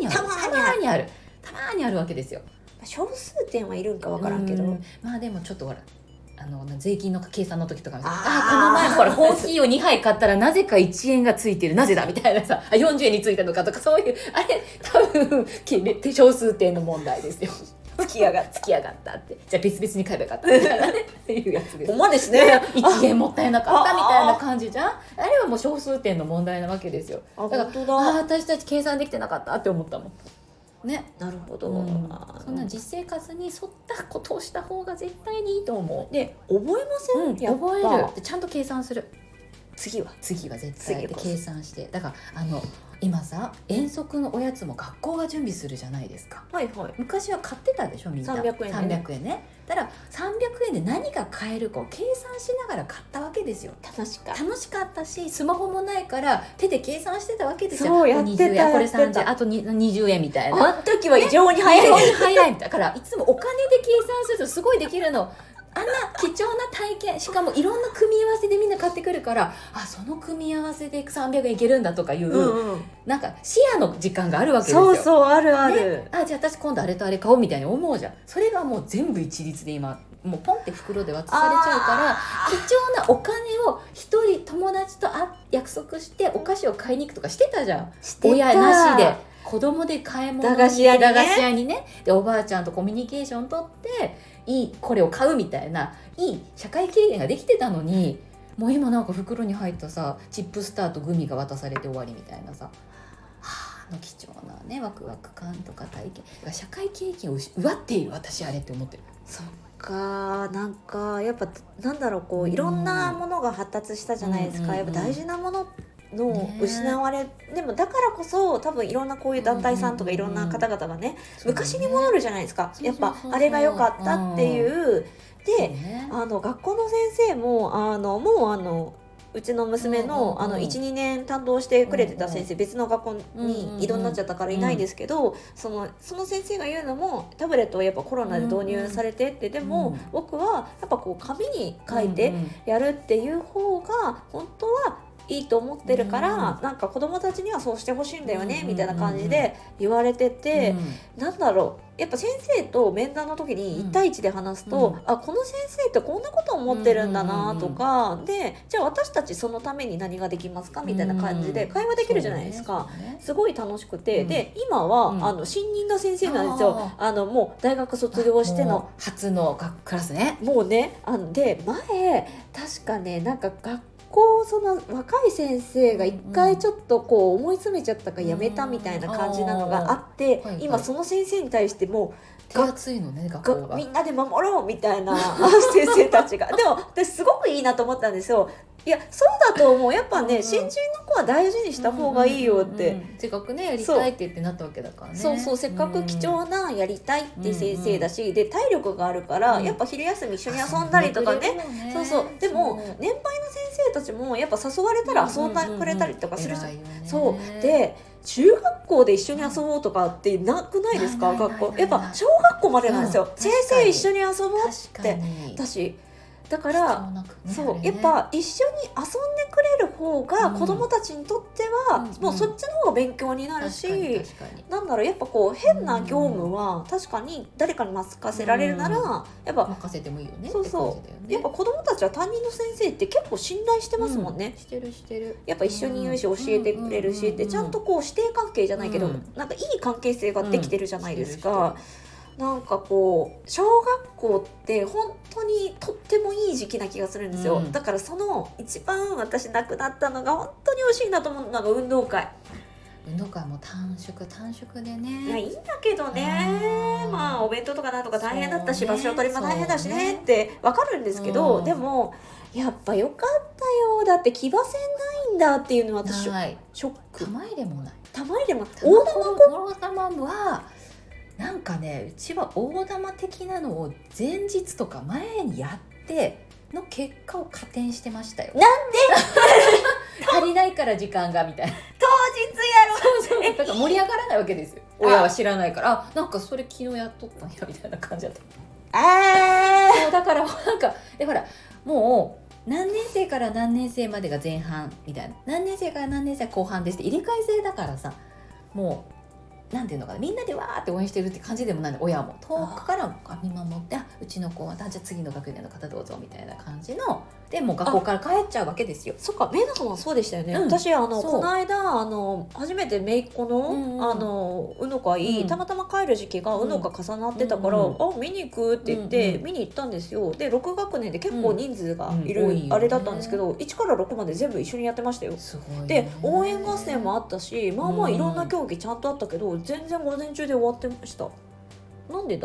にあるわけですよ。 小数点はいるんか分からんけど、 まあでもちょっとほら税金の計算の時とかこの前ほらコーヒーを2杯買ったらなぜか1円がついてる、なぜだみたいなさ、40円についたのかとか、そういうあれ多分小数点の問題ですよ。つきやがったって、じゃあ別々に買えばよかったみたいなねっていうやつです。 ほんまですね。 1円もったいなかったみたいな感じじゃん。あれはもう小数点の問題なわけですよ。だから私たち計算できてなかったって思ったもんね。 なるほど、 そんな実生活に沿ったことをした方が絶対にいいと思う。 で覚えません、 覚える。でちゃんと計算する。 次は絶対って計算して、だから今さ遠足のおやつも学校が準備するじゃないですか。 はいはい。 昔は買ってたでしょみんな。 300円ね。 300円ね。だから300円で何が買えるかを計算しながら買ったわけですよ。 楽しかったし、スマホもないから手で計算してたわけですよ。 そうやってた 20円これ30円あと20円みたいな。 あの時は異常に早い、 ね、早いだからいつもお金で計算するとすごいできるの。あんな貴重な体験、しかもいろんな組み合わせでみんな買ってくるから、その組み合わせで300円いけるんだとかいう、なんか視野の時間があるわけですよ。 そうあるある、 ね、じゃあ私今度あれとあれ買おうみたいに思うじゃん。それがもう全部一律で今もうポンって袋で渡されちゃうから、貴重なお金を一人友達と約束してお菓子を買いに行くとかしてたじゃん。親なしで子供で買い物に駄菓子屋にね、でおばあちゃんとコミュニケーション取ってこれを買うみたいないい社会経験ができてたのに、もう今なんか袋に入ったさチップスターとグミが渡されて終わりみたいなさ、貴重なねワクワク感とか体験、社会経験を奪っている私あれって思ってる。 そっか、なんかやっぱなんだろう、こういろんなものが発達したじゃないですか、やっぱ大事なものの失われ、でもだからこそ多分いろんなこういう団体さんとかいろんな方々がね、昔に戻るじゃないですか。やっぱあれが良かったっていう。で、学校の先生ももううちの娘の12年担当してくれてた先生、別の学校に異動になっちゃったからいないですけど、その先生が言うのも、タブレットはやっぱコロナで導入されてって、でも僕はやっぱこう紙に書いてやるっていう方が本当はいいと思ってるから、なんか子供たちにはそうしてほしいんだよねみたいな感じで言われてて、なんだろう、やっぱ先生と面談の時に1対1で話すと、この先生ってこんなこと思ってるんだなとか、でじゃあ私たちそのために何ができますかみたいな感じで会話できるじゃないですか。すごい楽しくて、で今は新任の先生なんですよ。もう大学卒業しての初のクラスね。 もうね、で前確かね、なんかその若い先生が一回ちょっとこう思い詰めちゃったかやめたみたいな感じなのがあって、今その先生に対してもう手厚いのね、学校がみんなで守ろうみたいな先生たちが。でも私すごくいいなと思ったんですよ。いやそうだと思う、やっぱね、新人の子は大事にした方がいいよって、 せっかくねやりたいって言ってなったわけだからね。 そうせっかく貴重なやりたいって先生だし、で体力があるから、やっぱ昼休み一緒に遊んだりとかね、でも年配の先生たちもやっぱ誘われたら遊んでくれたりとかするじゃん。そうで中学校で一緒に遊ぼうとかってなくないですか？学校やっぱ小学校までなんですよ。先生一緒に遊ぼうって私だから、そうやっぱ一緒に遊んでくれる方が子どもたちにとっては、もうそっちの方が勉強になるし、なんだろう、やっぱこう変な業務は確かに誰かに任せられるなら、やっぱ任せてもいいよね。 やっぱ子どもたちは担任の先生って結構信頼してますもんね。 してる。 やっぱ一緒にいるし教えてくれるしって、ちゃんとこう師弟関係じゃないけど、なんかいい関係性ができてるじゃないですか。なんかこう小学校って本当にとってもいい時期な気がするんですよ、だからその一番私なくなったのが本当に惜しいなと思うのが運動会も短縮でね。 いやいいんだけどね、まあお弁当とかなんとか大変だったし、場所取りも大変だしねって分かるんですけど、でもやっぱよかったよ、だって騎馬戦ないんだっていうのは私ショック。 玉入れもない。 大玉はなんかね、うちは大玉的なのを前日とか前にやっての結果を加点してましたよ。 なんで足りないから時間がみたいな。 当日やろ。 だから盛り上がらないわけですよ。親は知らないから、なんかそれ昨日やっとったんやみたいな感じだった。そうだからなんかほらもう何年生から何年生までが前半みたいな、何年生から何年生後半ですって入れ替え制だからさ、もうなんていうのかな、みんなでわーって応援してるって感じでもないの。親も遠くから見守って、うちの子はじゃあ次の学年の方どうぞみたいな感じので、もう学校から帰っちゃうわけですよ。 そっか、メイドさんはそうでしたよね。私この間初めて姪っ子の運動会、たまたま帰る時期が運動会重なってたから、見に行くって言って見に行ったんですよ。で6学年で結構人数がいるあれだったんですけど、1から6まで全部一緒にやってましたよ。で応援合戦もあったし、まあまあいろんな競技ちゃんとあったけど、全然午前中で終わってました。なんでだ？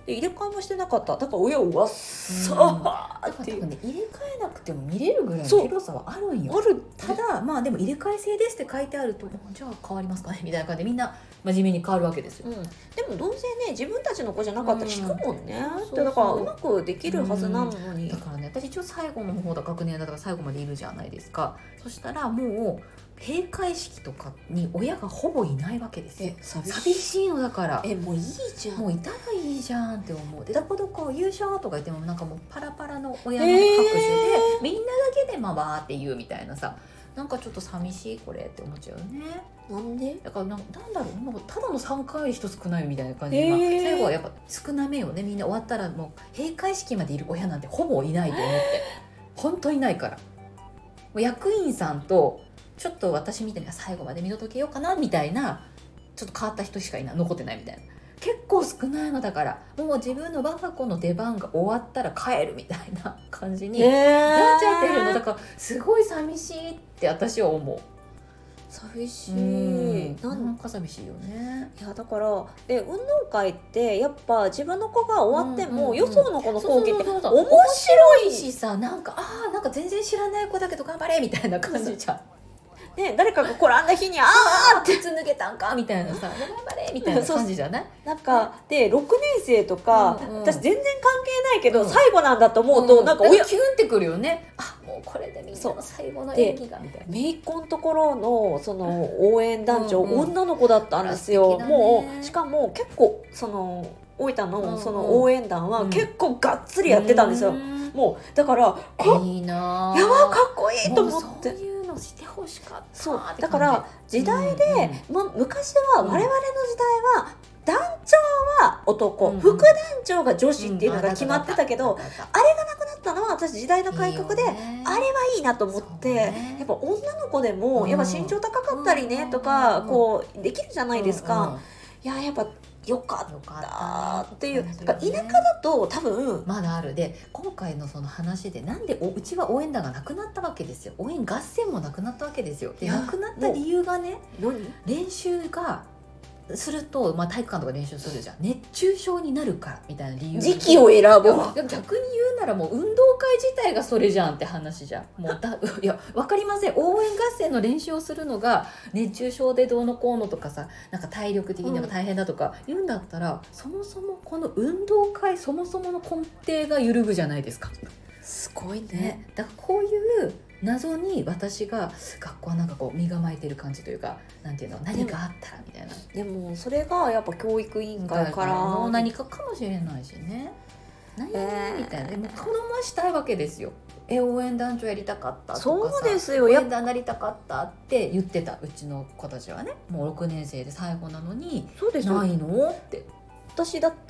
で入れ替えもしてなかった。だから親をわっさーっていう、 多分ね、入れ替えなくても見れるぐらいの広さはあるんよ。 ある。 ただまあでも入れ替え制ですって書いてあると、じゃあ変わりますかねみたいな感じでみんな真面目に変わるわけですよ。 でもどうせね自分たちの子じゃなかったら引くもんね、 そうそうだからうまくできるはずなのに、 だからね、私一応最後の方だ、学年だから最後までいるじゃないですか。そしたらもう閉会式とかに親がほぼいないわけですよ。寂しいのだから、 もういいじゃん、 もういたらいいじゃんって思う。でどこどこ優勝とか言ってもなんかもうパラパラの親の拍手で、みんなだけでまあバーって言うみたいなさ、なんかちょっと寂しいこれって思っちゃうよね。 なんでだからなんだろう、なんかただの3回より1少ないみたいな感じで、最後はやっぱ少なめよね。みんな終わったらもう閉会式までいる親なんてほぼいないと思って、本当いないから、もう役員さんとちょっと私みたいな最後まで見届けようかなみたいなちょっと変わった人しか残ってないみたいな、結構少ないのだから、もう自分の我が子の出番が終わったら帰るみたいな感じになっちゃってるのだから、すごい寂しいって私は思う。 寂しい、 なんか寂しいよね。 いやだから運動会ってやっぱ自分の子が終わっても、よその子の講義って面白いしさ、なんかなんか全然知らない子だけど頑張れみたいな感じじゃん。 ね、誰かが転んだ日に鉄抜けたんかみたいなさ、頑張れみたいな感じじゃない？ なんかで6年生とか、私全然関係ないけど、最後なんだと思うと、なんか親キュンってくるよね。もうこれでみんなの最後の演技がみたいな。 姪っ子のところのその応援団長、女の子だったんですよ。もうしかも結構その大分のその応援団は結構がっつりやってたんですよ。もうだからいいな、 やばかっこいいと思って。 してほしかった。 そうだから時代で、昔は我々の時代は団長は男、副団長が女子っていうのが決まってたけど、あれがなくなったのは私時代の改革で、あれはいいなと思って、やっぱ女の子でもやっぱ身長高かったりねとかこうできるじゃないですか。いややっぱよかったっていう、田舎だと多分まだある。で今回のその話でなんでうちは応援団がなくなったわけですよ。応援合戦もなくなったわけですよ。でなくなった理由がね、練習がすると、体育館とか練習するじゃん、熱中症になるからみたいな理由、 時期を選ぼう。 逆に言うならもう運動会自体がそれじゃんって話じゃん。もういや分かりません、応援合戦の練習をするのが熱中症でどうのこうのとかさ、なんか体力的に大変だとか言うんだったら、そもそもこの運動会そもそもの根底が揺るぐじゃないですか。 すごいね。 だからこういう謎に私が学校はなんかこう身構えてる感じというか、なんていうの、何かあったらみたいな。 でもそれがやっぱ教育委員会からの何かかもしれないしね。何みたいな。でも子供はしたいわけですよ。応援団長やりたかったとかさ、 そうですよ、 応援団なりたかったって言ってたうちの子たちはね。もう6年生で最後なのに、 そうですないのって。 私だって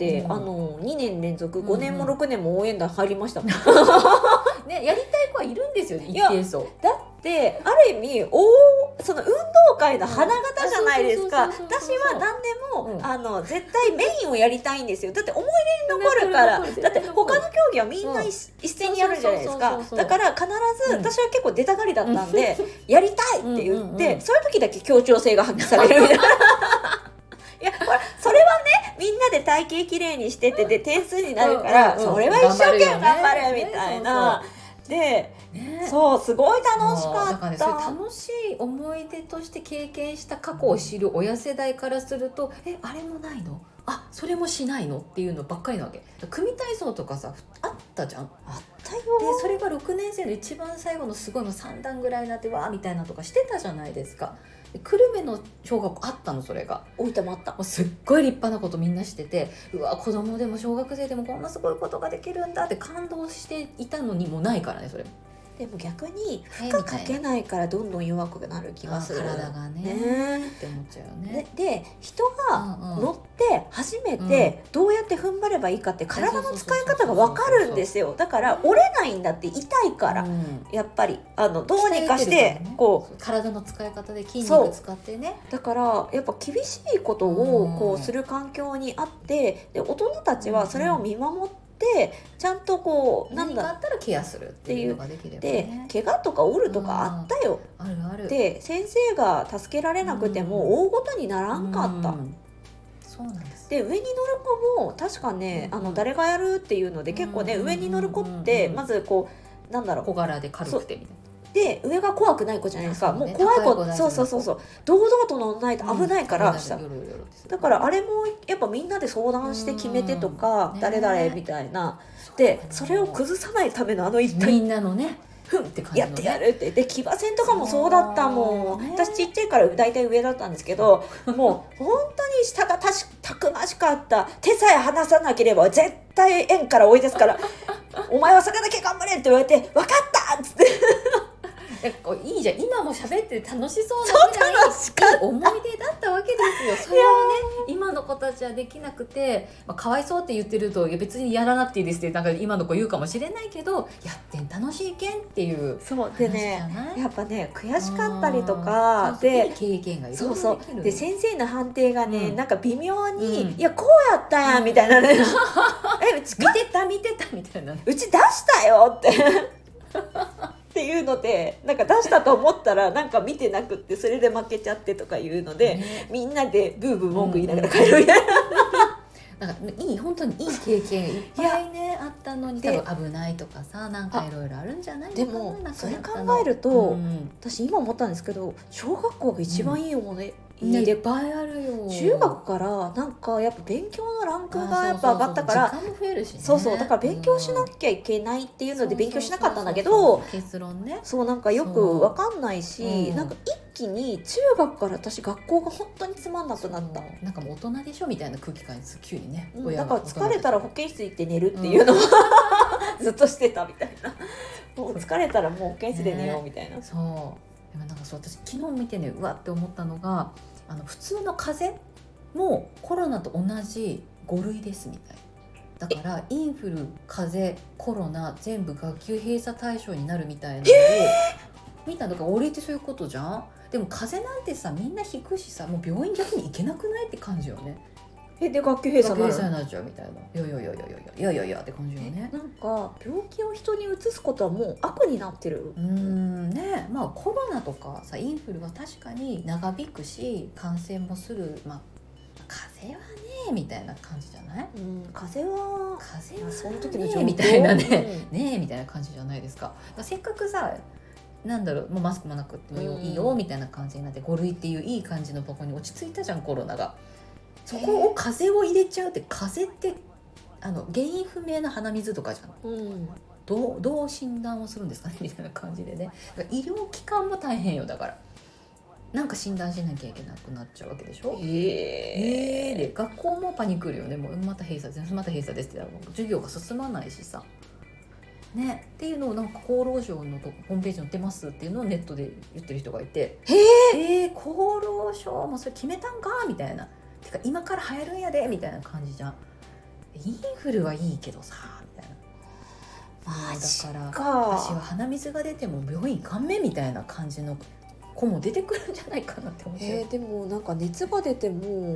、2年連続5年も6年も応援団入りましたもん。 ね、やりたい子はいるんですよ、一定数。 だってある意味その運動会の花形じゃないですか。私は何でも、絶対メインをやりたいんですよ。だって思い出に残るから。だって他の競技はみんな一斉にやるじゃないですか。だから必ず私は結構出たがりだったんで、やりたいって言って、そういう時だけ協調性が発揮されるみたいな。いやそれはね、みんなで体型きれいにしててで点数になるから、それは一生懸命頑張れみたいな。で、そうすごい楽しかった。 だからね、それ楽しい思い出として経験した過去を知る親世代からすると、あれもないの？それもしないの？っていうのばっかりなわけ。組体操とかさ、あったじゃん。 あったよ。 でそれが6年生の一番最後のすごいもう3段ぐらいになってわーみたいなとかしてたじゃないですか。久留米の小学校あったの、それが。 大分もあった。 もうすっごい立派なことみんなしてて、うわ子供でも小学生でもこんなすごいことができるんだって感動していたのにもないからね、それ。 でも逆に負荷かけないからどんどん弱くなる気がする。 体がねって思っちゃうよね。 で人が乗って初めてどうやって踏ん張ればいいかって体の使い方が分かるんですよ。だから折れないんだって、痛いから、やっぱりどうにかしてこう体の使い方で筋肉使ってね。 だからやっぱ厳しいことをこうする環境にあって、で大人たちはそれを見守ってちゃんとこう何かあったらケアするっていうのができればね。 で怪我とか折るとかあったよ。 あるある。 で先生が助けられなくても大ごとにならんかった。 そそうなんです。 で上に乗る子も確かね、誰がやるっていうので結構ね、上に乗る子ってまずこうなんだろう、 小柄で軽くてみたいな。 で上が怖くない子じゃないですか、 そうね、 もう怖い子、 高い子そう堂々と乗らないと危ないから、下ヨロヨロですよだからあれもやっぱみんなで相談して決めてとか、誰々みたいなで、それを崩さないための一体みんなのねふんって感じの、ね、 やってやるってで騎馬戦とかもそうだったもん、私ちっちゃいから大体上だったんですけどもう本当に下がたくましかった。手さえ離さなければ絶対円から追い出すからお前はそれだけ頑張れって言われて分かったっつっていいじゃん、今も喋って楽しそうなぐらいいい思い出だったわけですよ。それをね今の子たちはできなくて、かわいそうって言ってると、いや別にやらなくていいですってなんか今の子言うかもしれないけど、やってん楽しいけんっていうそうでね、やっぱね悔しかったりとかで、 いい経験がいろいろできる。 で先生の判定がね、なんか微妙に、いやこうやったやんみたいなね、うち見てたみたいな、 うち出したよってっていうので、なんか出したと思ったらなんか見てなくってそれで負けちゃってとかいうので、みんなでブーブー文句言いながら帰るみたいな。 なんか本当にいい経験いっぱいねあったのに、多分危ないとかさ、なんかいろいろあるんじゃないのかな。 でもそれ考えると、私今思ったんですけど、小学校が一番いい思い出、 いっぱいあるよ。 中学からなんかやっぱ勉強のランクがやっぱ上がったから、 時間も増えるしね。 そうだから勉強しなきゃいけないっていうので勉強しなかったんだけど、 結論ね、 そうなんかよくわかんないし、なんか一気に中学から私学校が本当につまんなくなった。 なんかもう大人でしょみたいな空気感に急にね、 だから疲れたら保健室行って寝るっていうのをずっとしてたみたいな。もう疲れたらもう保健室で寝ようみたいな。 そうでもなんかそう私昨日見てね、うわって思ったのが、普通の風邪もコロナと同じ5類ですみたいな。だからインフル、風邪、コロナ全部学級閉鎖対象になるみたいなのを見たのが、5類ってそういうことじゃん。でも風邪なんてさみんな引くしさ、もう病院逆に行けなくないって感じよね。 で学級閉鎖になっちゃうみたいな。いやって感じよね。 なんか病気を人に移すことはもう悪になってる。 ね、コロナとかさインフルは確かに長引くし感染もする、風邪はねみたいな感じじゃない？ 風邪はその時の状況みたいなね、みたいな感じじゃないですか。せっかくさなんだろう、もうマスクもなくてもいいよみたいな感じになって5類っていういい感じのとこに落ち着いたじゃんコロナが。そこを風邪を入れちゃうって、風邪って原因不明な鼻水とかじゃん、どう診断をするんですかねみたいな感じでね。医療機関も大変よ。だからなんか診断しなきゃいけなくなっちゃうわけでしょ。で学校もパニクるよね。もうまた閉鎖ですって授業が進まないしさね、っていうのをなんか厚労省のホームページに載ってますっていうのをネットで言ってる人がいて、厚労省もそれ決めたんかみたいな、てか今から流行るんやでみたいな感じじゃん。インフルはいいけどさみたいな。だから私は鼻水が出ても病院行かんめみたいな感じの子も出てくるんじゃないかなって思って、 でもなんか熱が出ても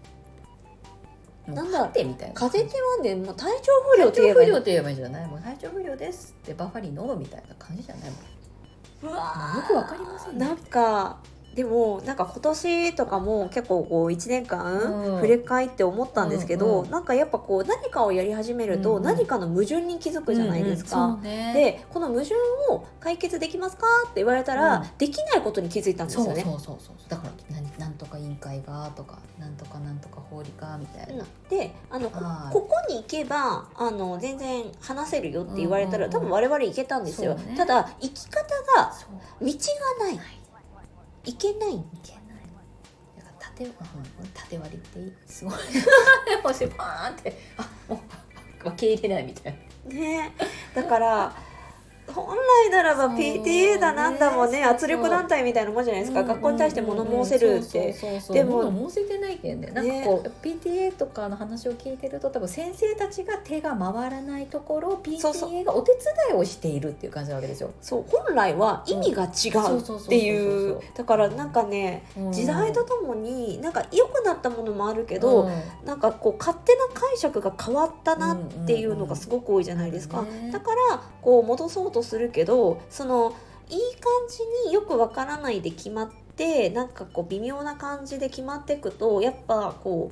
なんだってみたいな、 風邪って言わんで、体調不良って言えばいいんじゃない？もう体調不良ですってバファリン飲むみたいな感じじゃないもん。 うわよくわかりませんね。 なんかでもなんか今年とかも結構こう1年間振り返って思ったんですけど、なんかやっぱこう何かをやり始めると何かの矛盾に気づくじゃないですか。でこの矛盾を解決できますかって言われたら、できないことに気づいたんですよね。 そうだからなんとか委員会がとかなんとか法理がみたいな、 でここに行けば全然話せるよって言われたら、多分我々行けたんですよ。ただ生き方が道がない、いけない。だから縦割りっていい、すごい星パーンってもう受け入れないみたいなね。だから本来ならば PTA だなんだもね、圧力団体みたいなもんじゃないですか。学校に対して物申せるって。 でも物申せてないけんね。なんかこう PTA とかの話を聞いてると、多分先生たちが手が回らないところを PTA がお手伝いをしているっていう感じなわけですよ。 そう本来は意味が違うっていう。だからなんかね、時代とともになんか良くなったものもあるけど、なんかこう勝手な解釈が変わったなっていうのがすごく多いじゃないですか。だからこう戻そうとするけど、そのいい感じによくわからないで決まって、なんかこう微妙な感じで決まっていくと、やっぱこう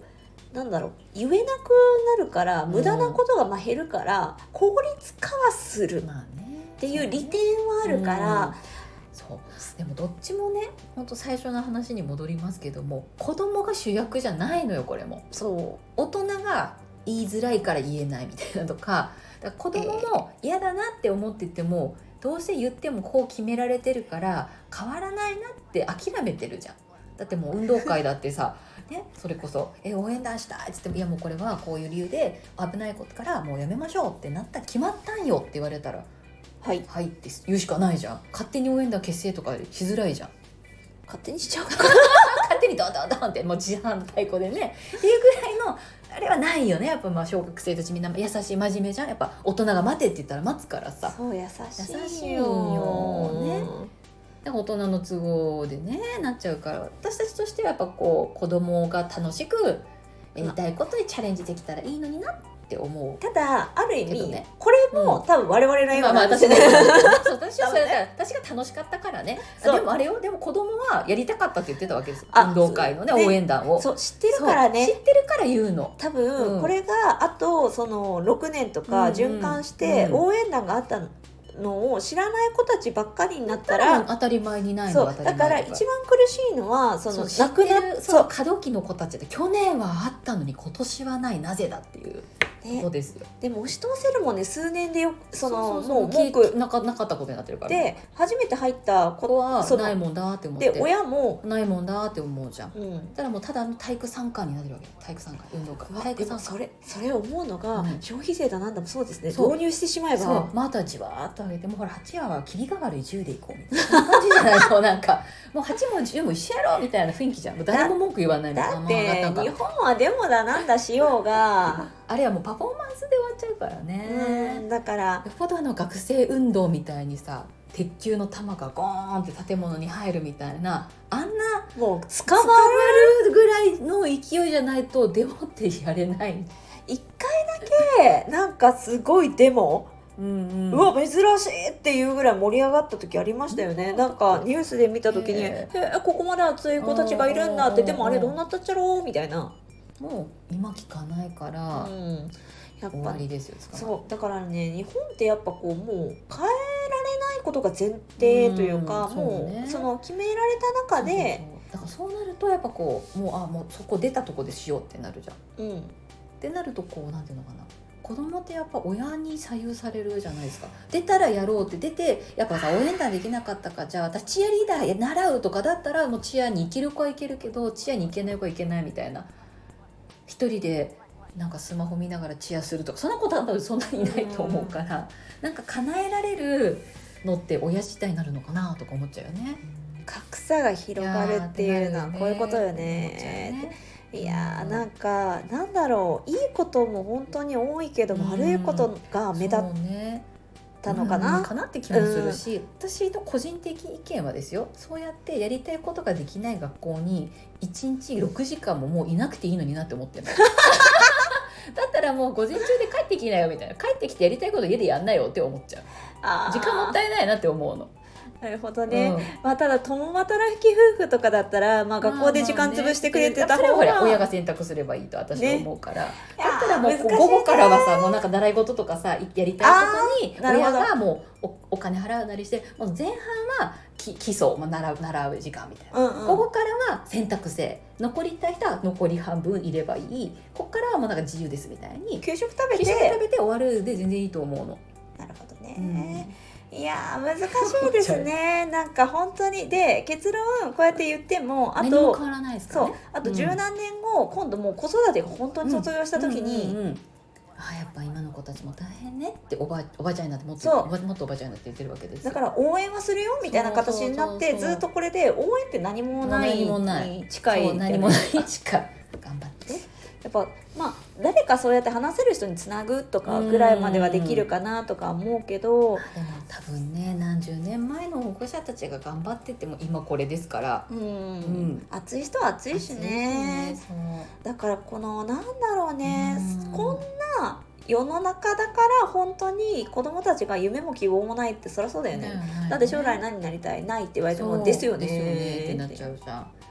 なんだろう、言えなくなるから無駄なことが減るから効率化はするっていう利点はあるから、 そうでもどっちもね、本当最初の話に戻りますけども、子供が主役じゃないのよ。これも大人が言いづらいから言えないみたいなとか、だから子供も嫌だなって思ってても、どうせ言ってもこう決められてるから変わらないなって諦めてるじゃん。だってもう運動会だってさね、それこそ応援団したいっつっても、いやもうこれはこういう理由で危ないことからもうやめましょうってなったら、決まったんよって言われたらはいはいって言うしかないじゃん。勝手に応援団結成とかしづらいじゃん。 勝手にしちゃうか勝手にドンドンドンってもう自販太鼓でねっていうぐらいのあれはないよね。やっぱまあ小学生たちみんな優しい真面目じゃん。やっぱ大人が待てって言ったら待つからさ。 そう優しいよね。で大人の都合でねなっちゃうから、私たちとしてはやっぱこう子供が楽しくやりたいことにチャレンジできたらいいのになって思う。 ただある意味、ね、これも、多分我々の今なんですね。私はそれだ私が楽しかったからね。でもあれよ、でも子供はやりたかったって言ってたわけです。運動会のね応援団を。 そう知ってるからね。 知ってるから言うの。 多分、これがあとその6年とか循環して応援団があったのを知らない子たちばっかりになったら当たり前にないのが当たり前だから一番苦しいのはその亡くなるそう過渡期の子たちで、去年はあったのに今年はない、なぜだっていうことですよ。 でも押し通せるもんね、数年でもう文句なかったことになってるから、 で初めて入った子はないもんだって思って、 で親もないもんだって思うじゃん。ただもうただの体育参観になってるわけ。体育参観、運動会、体育参観。 それ思うのが、消費税だなんだもそうですね。導入してしまえばまたじわーっと上げて、もうほら8話は霧がかる10でいこうみたいな感じじゃないの。なんかもう8も10も一緒やろみたいな雰囲気じゃん。もう誰も文句言わないみたいな。 だって日本はデモだなんだしようがあれはもうパフォーマンスで終わっちゃうからね。 だからよっぽど学生運動みたいにさ、鉄球の玉がゴーンって建物に入るみたいな、あんなもう捕まるぐらいの勢いじゃないとデモってやれない。 一回だけなんかすごいデモうわ珍しいっていうぐらい盛り上がった時ありましたよね。なんかニュースで見た時にここまで熱い子たちがいるんだって、でもあれどうなったっちゃろうみたいな。 もう今聞かないから、やっぱ終わりですよ。 そうだからね、日本ってやっぱこうもう変えられないことが前提というか、もうその決められた中で、 だからそうなるとやっぱこうもうそこ出たとこでしようってなるじゃん。ってなるとこうなんていうのかな、子供ってやっぱ親に左右されるじゃないですか。出たらやろうって出て、やっぱさ応援団できなかったか、じゃあ私チアリーダー習うとかだったらもうチアに行ける子は行けるけど、チアに行けない子は行けないみたいな。一人でなんかスマホ見ながらチアするとか、そんなことは多分そんなにいないと思うから、なんか叶えられるのって親次第になるのかなとか思っちゃうよね。 格差が広がるっていうのはこういうことよね。いやなんかなんだろう、いいことも本当に多いけど、悪いことが目立ったのかな、 かなって気もするし、私の個人的意見はですよ、そうやってやりたいことができない学校に1日6時間ももういなくていいのになって思ってるだったらもう午前中で帰ってきなよみたいな、帰ってきてやりたいこと家でやんなよって思っちゃう。時間もったいないなって思うの。 なるほどね、ただ共働き夫婦とかだったら、学校で時間潰してくれてた方が、 親が選択すればいいと私は思うから、だったらもう午後からはさ、もうなんか習い事とかさやりたいことに親がもうお金払うなりして、もう前半は基礎、習う時間みたいな、午後からは選択制、残りたい人は残り半分いればいい、ここからはもうなんか自由ですみたいに給食食べて終わるで全然いいと思うの。 なるほどね、いや難しいですねなんか本当に。で結論こうやって言っても何も変わらないですからね。 あと十何年後、今度もう子育てが本当に卒業した時に、 やっぱ今の子たちも大変ねっておばちゃんになってもっとおばちゃんになって言ってるわけです。 だから応援はするよみたいな形になって、ずっとこれで応援って何もないに近い、 何もない近い頑張ってやっぱ誰かそうやって話せる人につなぐとかぐらいまではできるかなとか思うけど、でも多分ね、何十年前の保護者たちが頑張ってても今これですから、 熱い人は熱いしね。だからこのなんだろうね、こんな世の中だから本当に子供たちが夢も希望もないって、そりゃそうだよね。だって将来何になりたいないって言われてもですよねってなっちゃうじゃん。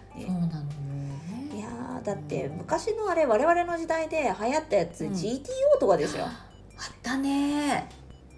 そうなのよね。 いやだって昔のあれ我々の時代で流行ったやつ、GTO とかですよ。 あったね。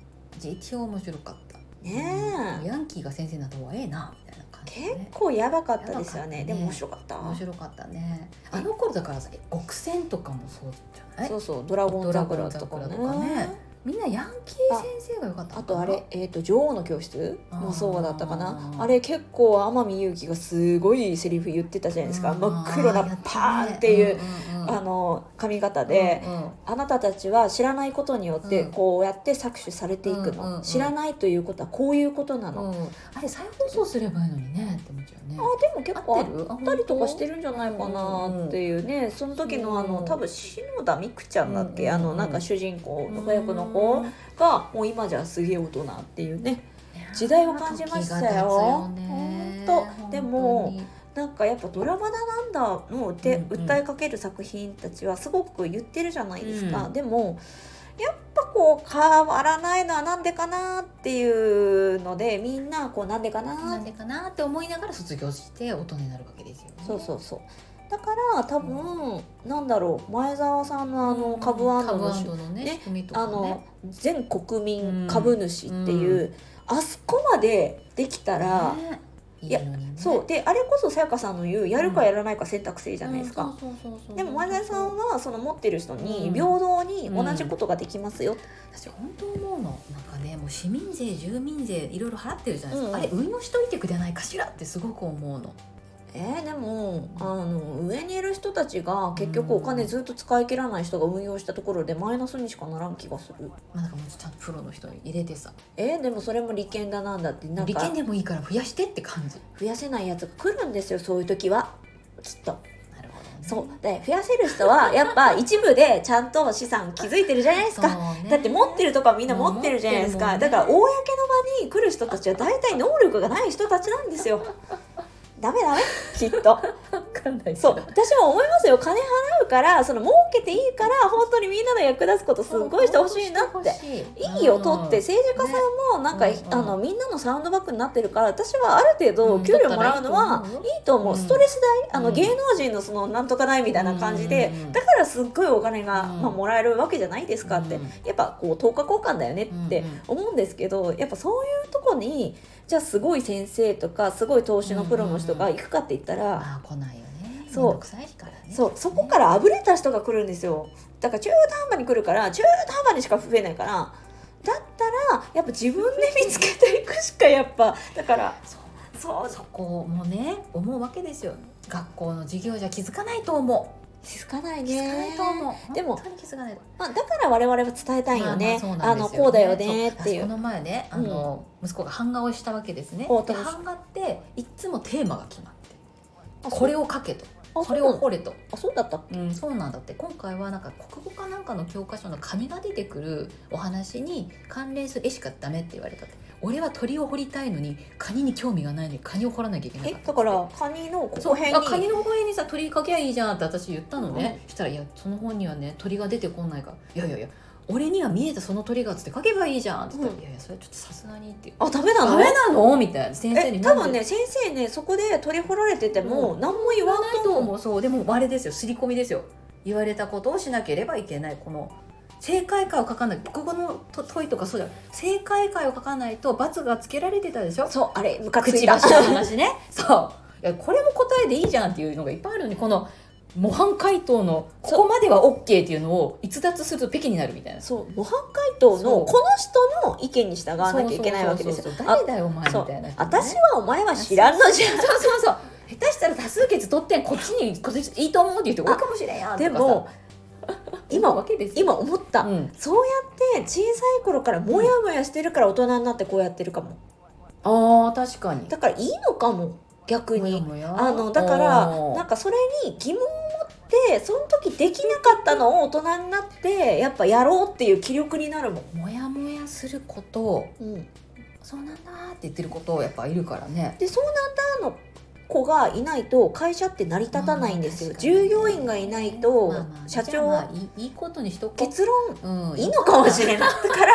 GTO 面白かったね。 ヤンキーが先生になった方がええなみたいな感じで、 結構やばかったですよね。でも面白かった。 面白かったね。あの頃だからさ、極戦とかもそうじゃない？ そうそう、ドラゴン桜とかね。 みんなヤンキー先生が良かったのかな。 あとあれ、女王の教室もそうだったかな。あれ結構天海祐希がすごいセリフ言ってたじゃないですか。真っ黒なパーンっていう、髪型で、あなたたちは知らないことによってこうやって搾取されていくの、知らないということはこういうことなの、 あれ再放送すればいいのにねって思っちゃうね。 でも結構あったりとかしてるんじゃないかなっていうね。その時の多分篠田美空ちゃんだっけ、なんか主人公子役の子がもう今じゃすげえ大人っていうね時代を感じましたよ。本当。でもなんかやっぱドラマだなんだので訴えかける作品たちはすごく言ってるじゃないですか。でもやっぱこう変わらないのはなんでかなっていうので、みんなこうなんでかなって思いながら卒業して大人になるわけですよね。 そうそうそう。だから多分、なんだろう、前澤さんの株アンドのね、全国民株主っていう、あそこまでできたら、いや、そうで、あれこそさやかさんの言うやるかやらないか選択制じゃないですか。でも前澤さんはその持ってる人に平等に同じことができますよ。 私本当思うの、なんかね、もう市民税住民税いろいろ払ってるじゃないですか。あれ運用しといてくれないかしらってすごく思うの。 でも上にいる人たちが結局お金ずっと使い切らない人が運用したところでマイナスにしかならん気がする。 なんかもうちゃんとプロの人に入れてさ、 でもそれも利権だなんだって、なんか利権でもいいから増やしてって感じ。 増やせないやつが来るんですよ、そういう時はきっと。 なるほどね。 そうで、増やせる人はやっぱ一部でちゃんと資産築いてるじゃないですか。だって持ってるとかみんな持ってるじゃないですか。だから公の場に来る人たちは大体能力がない人たちなんですよ。ダメきっとそう、私も思いますよ。金払うからその儲けていいから本当にみんなの役立つことすごいしてほしいなって。いいよとって政治家さんもなんか、みんなのサウンドバックになってるから、私はある程度給料もらうのはいいと思う。ストレス代、芸能人のそのなんとか代みたいな感じで、だからすっごいお金が、もらえるわけじゃないですかって、やっぱこう等価交換だよねって思うんですけど、やっぱそういうとこにじゃあすごい先生とかすごい投資のプロの人が行くかって言ったら、 来ないよね。 そう、そこからあぶれた人が来るんですよ。だから中途半端に来るから、中途半端にしか増えないから、だったらやっぱ自分で見つけていくしか、やっぱだからそこもね思うわけですよ。学校の授業じゃ気づかないと思う。 気づかないね。 気づかないと思う。 でも本当に気づかない。 だから我々は伝えたいよね。こうだよねっていう。 この前ね、息子が版画をしたわけですね。版画っていつもテーマが決まって、これを描けと、これを彫れと。 そうだったっけ？ そうなんだって。今回はなんか国語かなんかの教科書のカニが出てくるお話に関連する絵しかダメって言われたって。俺は鳥を彫りたいのにカニに興味がないのにカニを彫らなきゃいけない。 だからカニのここ辺に、 カニのここ辺にさ鳥描きゃいいじゃんって私言ったのね。したら、いやその本にはね鳥が出てこないから、いや俺には見えたその鳥がつって描けばいいじゃんって言ったら、いやそれはちょっとさすがにってダメなのみたいな。先生に多分ね、先生ね、そこで鳥彫られてても何も言わないと思う。 そうでもあれですよ、刷り込みですよ。言われたことをしなければいけない。この正解解を書かない、ここの問いとかそうだよ、正解解を書かないと罰がつけられてたでしょ。 そう、あれムカついたくちばしの話ね。そう、いやこれも答えでいいじゃんっていうのがいっぱいあるのに、この模範解答のここまでは OK っていうのを逸脱するとペケになるみたいな。 そう、模範解答のこの人の意見に従わなきゃいけないわけですよ。 誰だよお前みたいな、ね、 私はお前は知らんのじゃん。 そう下手したら多数決取ってこっちにいいと思うって言って多いかもしれんやんとかさ。 でも今思った、そうやって小さい頃からモヤモヤしてるから大人になってこうやってるかも。 確かに。 だからいいのかも逆に。だからなんかそれに疑問を持ってその時できなかったのを大人になってやっぱやろうっていう気力になるもん。 モヤモヤすることを、そうなんだって言ってることやっぱいるからね。 でそうなんだの子がいないと会社って成り立たないんですよ。従業員がいないと社長、 いいことにしとこう。 結論、いいのかもしれない。だから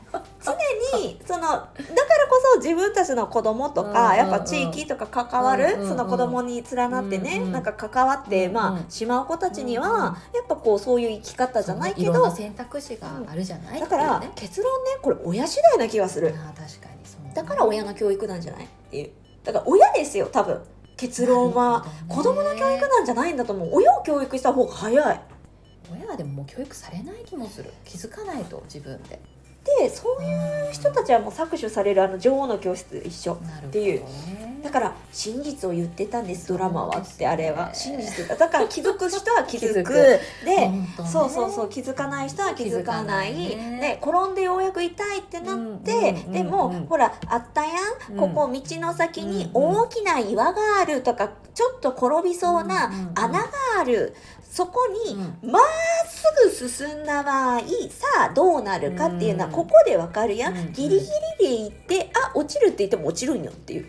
常にだからこそ自分たちの子供とか、やっぱ地域とか関わる、その子供に連なってね、なんか関わって、しまう子たちには、やっぱこうそういう生き方じゃないけど、 いろんな選択肢があるじゃない、 だから結論ね、これ親次第な気がする。 確かにそう、 だから親の教育なんじゃないっていう。だから親ですよ、多分結論は、子供の教育なんじゃないんだと思う。親を教育した方が早い。 親はでももう教育されない気もする。気づかないと自分で。 でそういう人たちはもう搾取される女王の教室一緒っていう、だから真実を言ってたんです、ドラマはって。あれは真実だから気づく人は気づくで、そう気づかない人は気づかないで、転んでようやく痛いってなって、でもほらあったやん、ここ道の先に大きな岩があるとか、ちょっと転びそうな穴がある、そこにまっすぐ進んだ場合、さあどうなるかっていうのはここでわかるやん。ギリギリで行って落ちるって言っても落ちるんよっていう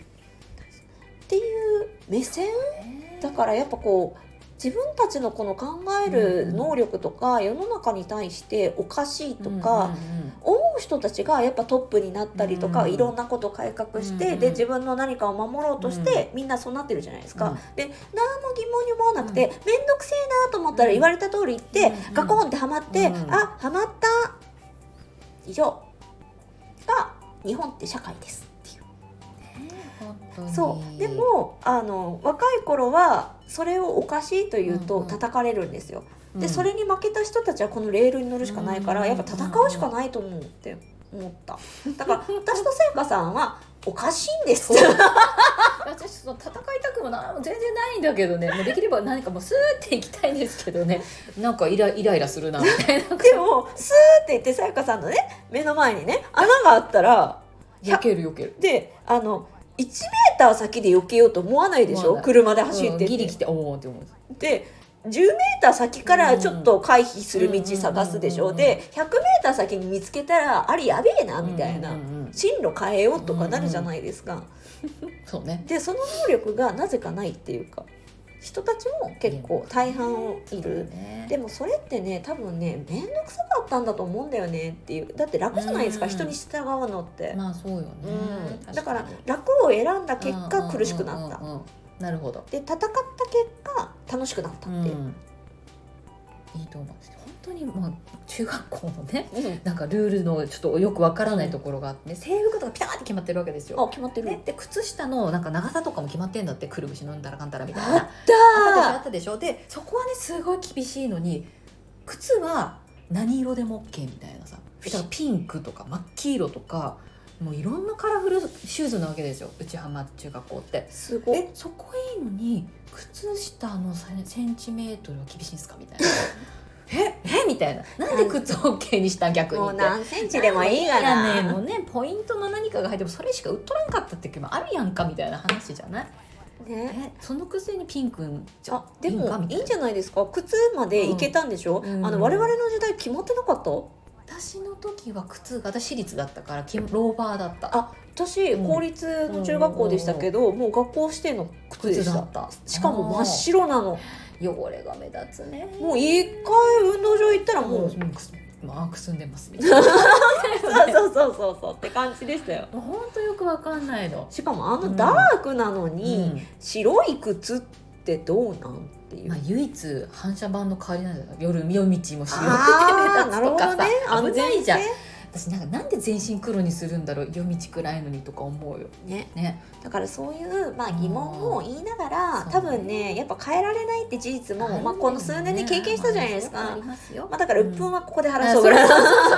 目線だから、やっぱこう自分たちのこの考える能力とか、世の中に対しておかしいとか思う人たちがやっぱトップになったりとか、いろんなことを改革して、で自分の何かを守ろうとして、みんなそうなってるじゃないですか。で何も疑問に思わなくて、面倒くせえなと思ったら言われた通り言って、ガコンってはまって、あ、はまった、以上が日本って社会ですっていう。そうでも若い頃はそれをおかしいと言うと叩かれるんですよ。でそれに負けた人たちはこのレールに乗るしかないから、やっぱ戦うしかないと思うって思った。だから私とせいかさんはおかしいんです私その戦いたくも全然ないんだけどね、もうできれば何かもうスーっていきたいんですけどね、なんかイライラするなみたいな。 でもスーって言ってさやかさんのね目の前にね穴があったら避けるで 1メーター先で避けようと思わないでしょ、車で走ってて、 ギリ来て思うって思うで10メーター先からちょっと回避する道探すでしょ、で100メーター先に見つけたらあれやべえなみたいな、進路変えようとかなるじゃないですか。 そうね。 でその能力がなぜかないっていうか、人たちも結構大半いる、でもそれってね多分ね面倒くさかったんだと思うんだよねっていう。だって楽じゃないですか、人に従うのって。 まあそうよね、 だから楽を選んだ結果苦しくなった、 なるほど。 で戦った結果楽しくなったっていう、 いいと思うんです。本当に中学校のね、なんかルールのちょっとよくわからないところがあって、制服とかピタッて決まってるわけですよ。 決まってる、 で靴下のなんか長さとかも決まってんだって、くるぶしのんだらかんだらみたいな。あったでしょ。でそこはねすごい厳しいのに、靴は何色でも OK みたいなさ、だからピンクとか真っ黄色とか、もういろんなカラフルシューズなわけですよ、内浜中学校って。 すごい。 そこいいのに靴下のセンチメートルは厳しいんですかみたいなみたいな。なんで靴 OK にした逆にって。 もう何センチでもいいがな。 もうねポイントの何かが入ってもそれしか売っとらんかったって気もあるやんかみたいな話じゃないね。そのくせにピンクじゃでもいいんじゃないですか。靴までいけたんでしょ、我々の時代決まってなかった？ 私の時は靴が、私立だったからローバーだった。 私公立の中学校でしたけど、もう学校指定の靴でした。しかも真っ白なの。 汚れが目立つね。 もう一回運動場行ったらもうくすんでますみたいなそうって感じでしたよ。 本当よくわかんないの。 しかもダークなのに、白い靴ってどうなんっていう、 唯一反射板の代わりなんだよ。夜夜道も白くて目立つとかさ、危ないじゃん。私なんで全身黒にするんだろう、夜道暗いのにとか思うよね。 だからそういう疑問を言いながら、多分ねやっぱ変えられないって事実も、この数年で経験したじゃないですか。だから鬱憤はここで話そうぐらい。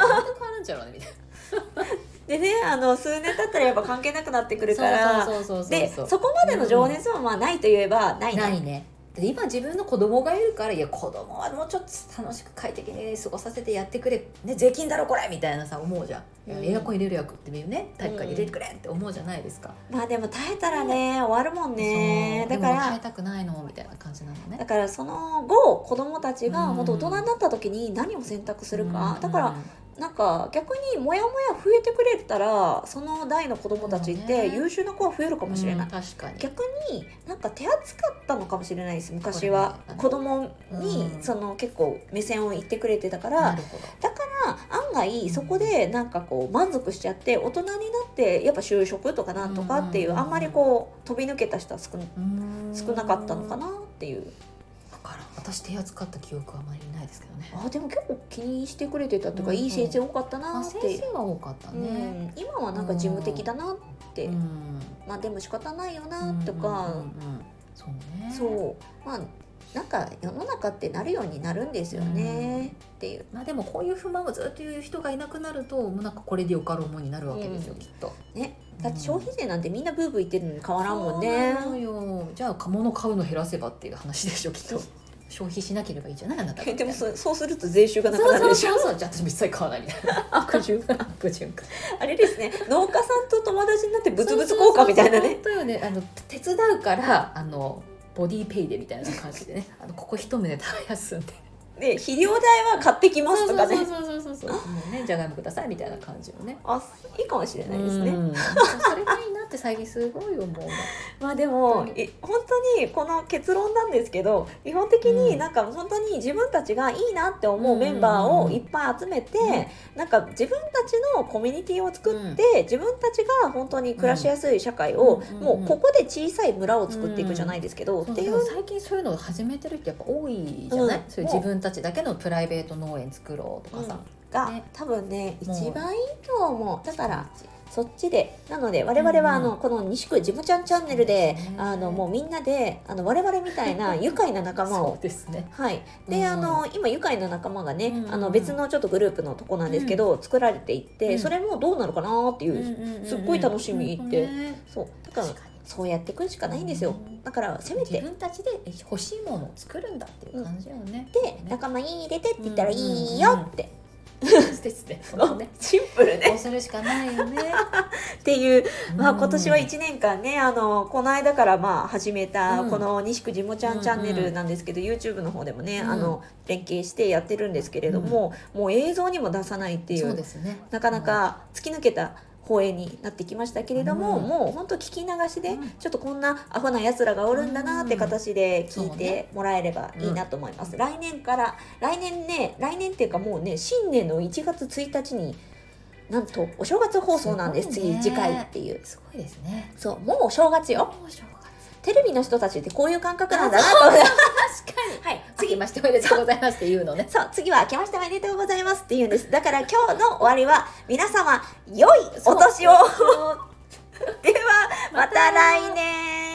でね、数年経ったらやっぱ関係なくなってくるから、でそこまでの情熱もないといえばないね。で今自分の子供がいるから、いや子供はもうちょっと楽しく快適に過ごさせてやってくれ、ね、税金だろこれみたいなさ思うじゃん。エアコン入れるやくってみるね、体育館入れてくれって思うじゃないですか。 でも耐えたらね終わるもんね。だから耐えたくないのみたいな感じなのね。 だからその後子供たちがもっと大人になった時に何を選択するか、だからなんか逆にモヤモヤ増えてくれたら、その代の子供たちって優秀な子は増えるかもしれない。 確かに逆になんか手厚かったのかもしれないです。昔は子供にその結構目線を言ってくれてたから、だから案外そこでなんかこう満足しちゃって大人になってやっぱ就職とかなんとかっていう、あんまりこう飛び抜けた人は少なかったのかなっていう。 私手厚かった記憶はあまりないですけどね。 でも結構気にしてくれてたとか、いい先生多かったなって。 先生は多かったね。 今はなんか事務的だなって、まあでも仕方ないよなとか、 そうね。 そう、まあなんか世の中ってなるようになるんですよねっていう。 まあでもこういう不満をずっと言う人がいなくなると、もうなんかこれでよかろうもになるわけですよ、きっと。 ね。だって消費税なんてみんなブーブー言ってるのに変わらんもんね。 そうよ。じゃあ物買うの減らせばっていう話でしょ、きっと。消費しなければいいじゃない、あなたが。 でもそうすると税収がなくなるでしょ。 そうじゃあ私も一切買わないみたいな。悪循環あれですね、農家さんと友達になってブツブツ交換みたいなね。 本当よね。手伝うからボディペイでみたいな感じでね、ここ一棟で耕すんで。 で肥料代は買ってきますとかね。 そうもうね、じゃがいもくださいみたいな感じのね。 いいかもしれないですね。 それがいいなって最近すごい思う。 まあでも本当にこの結論なんですけど、基本的になんか本当に自分たちがいいなって思うメンバーをいっぱい集めて、なんか自分たちのコミュニティを作って、自分たちが本当に暮らしやすい社会を、もうここで小さい村を作っていくじゃないですけど、っていう。 最近そういうのを始めてる人やっぱ多いじゃない。そういう自分たちだけのプライベート農園作ろうとかさ、 が多分ね一番いいと思う。だからそっちで、なので我々はこの西区ジムちゃんチャンネルでもうみんなで我々みたいな愉快な仲間をそうですね。 はい。で今愉快な仲間がね別のちょっとグループのとこなんですけど作られていって、それもどうなるかなっていうすっごい楽しみって、そうだからそうやっていくしかないんですよ。だからせめて自分たちで欲しいものを作るんだっていう感じよね。 で仲間入れてって言ったらいいよって。 ですね。 シンプルね。 そうするしかないよね。 っていう、まあ今年は1年間ねこの間からまあ始めたこの西区ジモちゃんチャンネルなんですけど、YouTube の方でもね連携してやってるんですけれども、もう映像にも出さないっていう、 そうですね、 なかなか突き抜けた放映になってきましたけれども、もう本当聞き流しでちょっとこんなアホなやつらがおるんだなって形で聞いてもらえればいいなと思います。来年っていうかもうね、新年の1月1日になんとお正月放送なんです。次回っていう、 すごいですね。 そう、もうお正月よ。テレビの人たちってこういう感覚なんだなと思って。確かに。はい。 明けましておめでとうございますっていうのね。 そう、次は明けましておめでとうございますって言うんです。だから今日の終わりは皆様良いお年を。ではまた来年。